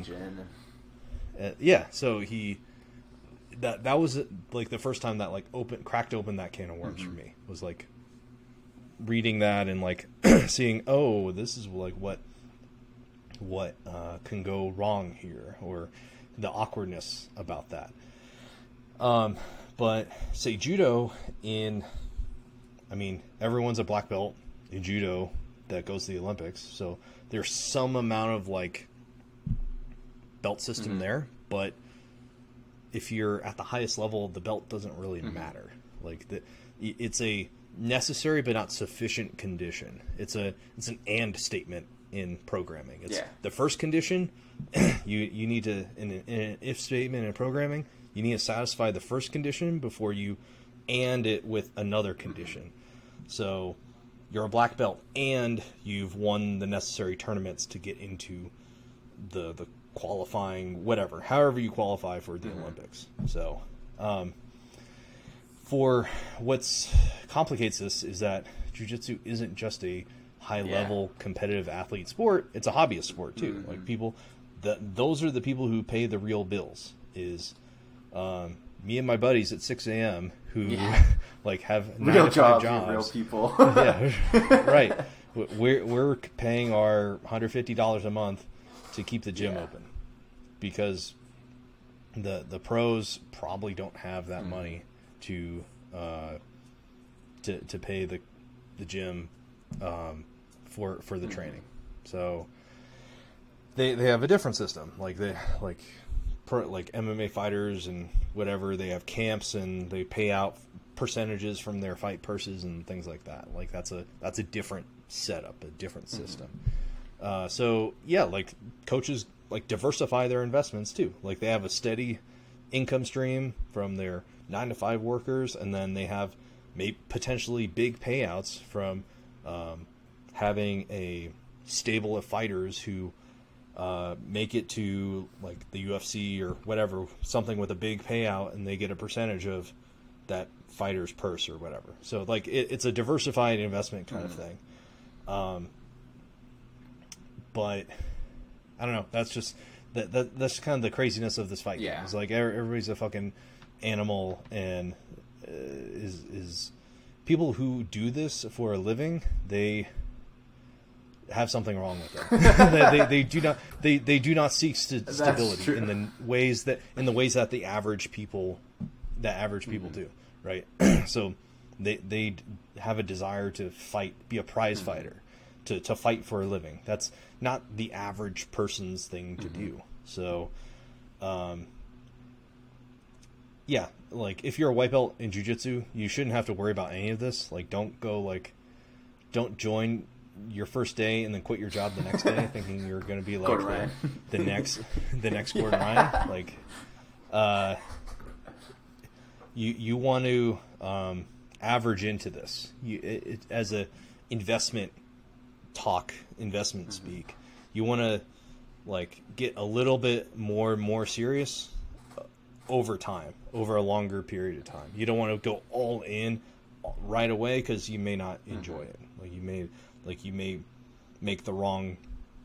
So he that was like the first time that like cracked open that can of worms for me, was like reading that and like seeing, oh, this is like what can go wrong here, or the awkwardness about that. But say judo, everyone's a black belt in judo that goes to the Olympics, so there's some amount of like belt system there, but if you're at the highest level, the belt doesn't really matter. Like it's a necessary but not sufficient condition. It's an and statement in programming. It's the first condition. you need to, in an if statement in programming, you need to satisfy the first condition before you and it with another condition. So you're a black belt and you've won the necessary tournaments to get into the qualifying, whatever, however you qualify for the Olympics. So for what's complicates this is that jiu-jitsu isn't just a high-level competitive athlete sport. It's a hobbyist sport, too. Like people, those are the people who pay the real bills, is me and my buddies at 6 a.m. who like have real jobs. Real people. Right. We're paying our $150 a month to keep the gym open, because the pros probably don't have that money to pay the gym for the training. So they have a different system. Like like MMA fighters and whatever, they have camps and they pay out percentages from their fight purses and things like that. Like that's a different setup, a different system. So like coaches like diversify their investments too. Like they have a steady income stream from their 9-to-5 workers, and then they have potentially big payouts from having a stable of fighters who make it to like the UFC or whatever, something with a big payout, and they get a percentage of that fighter's purse or whatever. So like it's a diversified investment kind of thing. But I don't know. That's just that's kind of the craziness of this fight game. It's like everybody's a fucking animal, and is people who do this for a living, they have something wrong with them. they do not seek stability in the ways that the average people do, right? So they have a desire to fight, be a prize fighter, to fight for a living. That's not the average person's thing to do. So like if you're a white belt in jiu-jitsu, you shouldn't have to worry about any of this. Like don't join your first day and then quit your job the next day thinking you're going to be like the next Gordon Ryan. Like you want to average into this. As a investment speak, you want to like get a little bit more serious over time, over a longer period of time. You don't want to go all in right away because you may not enjoy it. You may make the wrong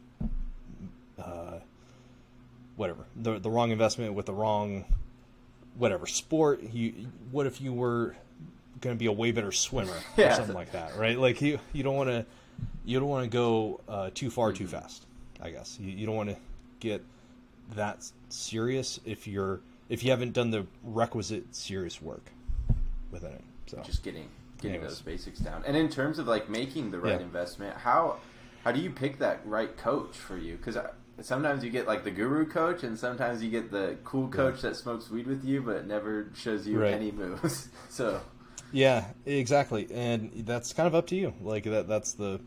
whatever, the wrong investment with the wrong whatever sport. What if you were going to be a way better swimmer or something like that, right? Like you don't want to go too far too fast. I guess you don't want to get that serious if you haven't done the requisite serious work within it. So just getting those basics down. And in terms of like making the right investment, how do you pick that right coach for you? Because sometimes you get like the guru coach, and sometimes you get the cool coach that smokes weed with you but never shows you any moves. So yeah, exactly, and that's kind of up to you. Like that's the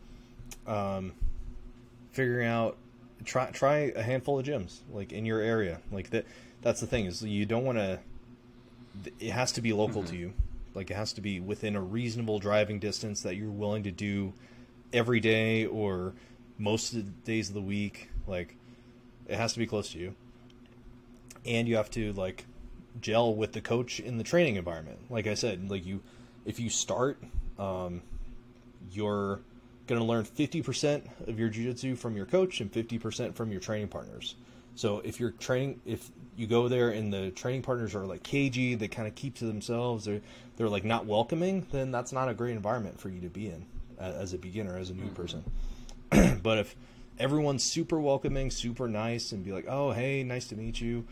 figuring out. Try a handful of gyms like in your area. Like that's the thing, is you don't want to. It has to be local to you. Like it has to be within a reasonable driving distance that you're willing to do every day or most of the days of the week. Like it has to be close to you, and you have to like gel with the coach in the training environment. Like I said, like if you start, you're going to learn 50% of your jiu-jitsu from your coach and 50% from your training partners. So if you go there and the training partners are like cagey, they kind of keep to themselves, they're like not welcoming, then that's not a great environment for you to be in as a beginner, as a new person. But if everyone's super welcoming, super nice, and be like, oh, hey, nice to meet you.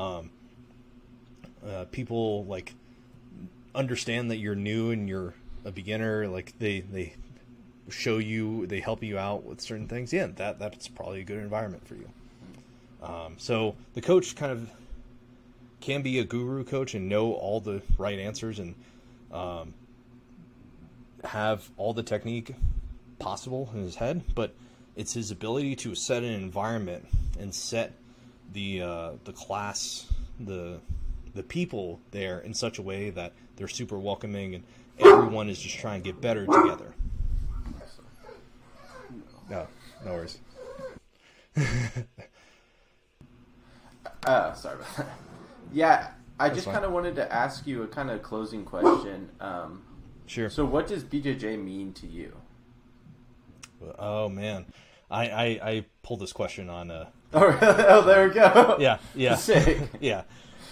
People like understand that you're new and you're a beginner. Like they show you, they help you out with certain things. Yeah, that's probably a good environment for you. So the coach kind of can be a guru coach and know all the right answers and have all the technique possible in his head, but it's his ability to set an environment and set the class, the people there in such a way that they're super welcoming and everyone is just trying to get better together. No worries. Sorry about that. Yeah, I just kind of wanted to ask you a kind of closing question. Sure. So what does BJJ mean to you? Oh, man. I pulled this question on... Oh, there we go. Yeah. Sick. Yeah.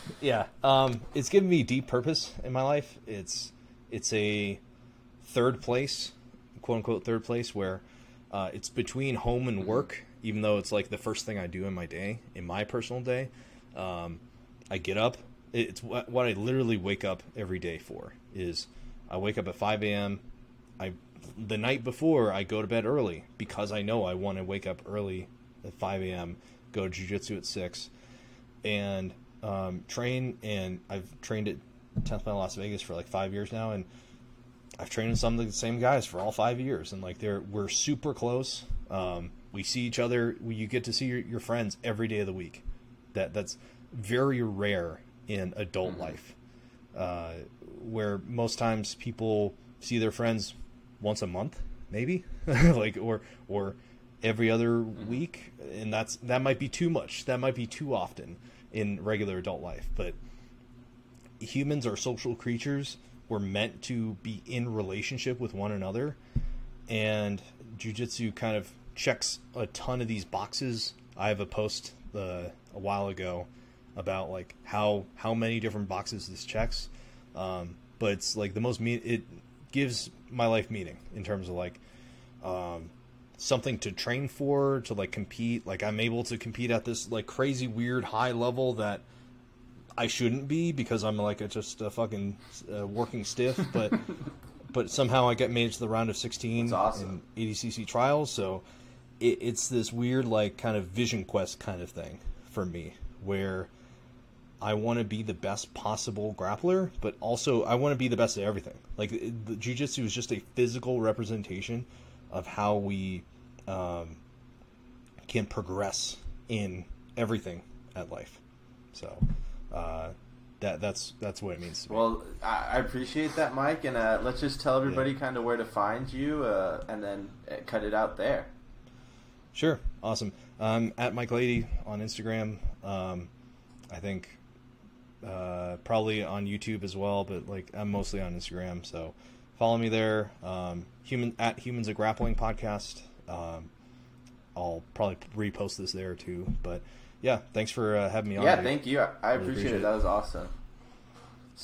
It's given me deep purpose in my life. It's a third place, quote-unquote third place, where it's between home and work, even though it's like the first thing I do in my day, in my personal day. I get up. It's what I literally wake up every day for, is I wake up at 5 a.m. The night before, I go to bed early because I know I want to wake up early at 5 a.m., go to jiu-jitsu at 6, and train. And I've trained at 10th Mile Las Vegas for like 5 years now, and I've trained with some of the same guys for all 5 years, and like we're super close. We see each other. You get to see your friends every day of the week. That's very rare in adult life, where most times people see their friends once a month, maybe, like or every other week, and that might be too much. That might be too often in regular adult life. But humans are social creatures. We're meant to be in relationship with one another, and jiu-jitsu kind of checks a ton of these boxes. I have a post a while ago about like how many different boxes this checks, but it's like the most it gives my life meaning in terms of like something to train for, to like compete. Like I'm able to compete at this like crazy weird high level that I shouldn't be because I'm like just a fucking working stiff, but somehow I get made to the round of 16 awesome. in ADCC trials. So it's this weird like kind of vision quest kind of thing for me, where I want to be the best possible grappler, but also I want to be the best at everything. Like the jiu-jitsu is just a physical representation of how we can progress in everything at life. So that's what it means to me. Well, I appreciate that, Mike, and let's just tell everybody kind of where to find you, and then cut it out there. Sure, awesome. At Mike Lady on Instagram. I think probably on YouTube as well, but like I'm mostly on Instagram, so follow me there. Humans a Grappling podcast. I'll probably repost this there too. But yeah, thanks for having me on. Yeah, dude. thank you. I Really appreciate it. That was awesome.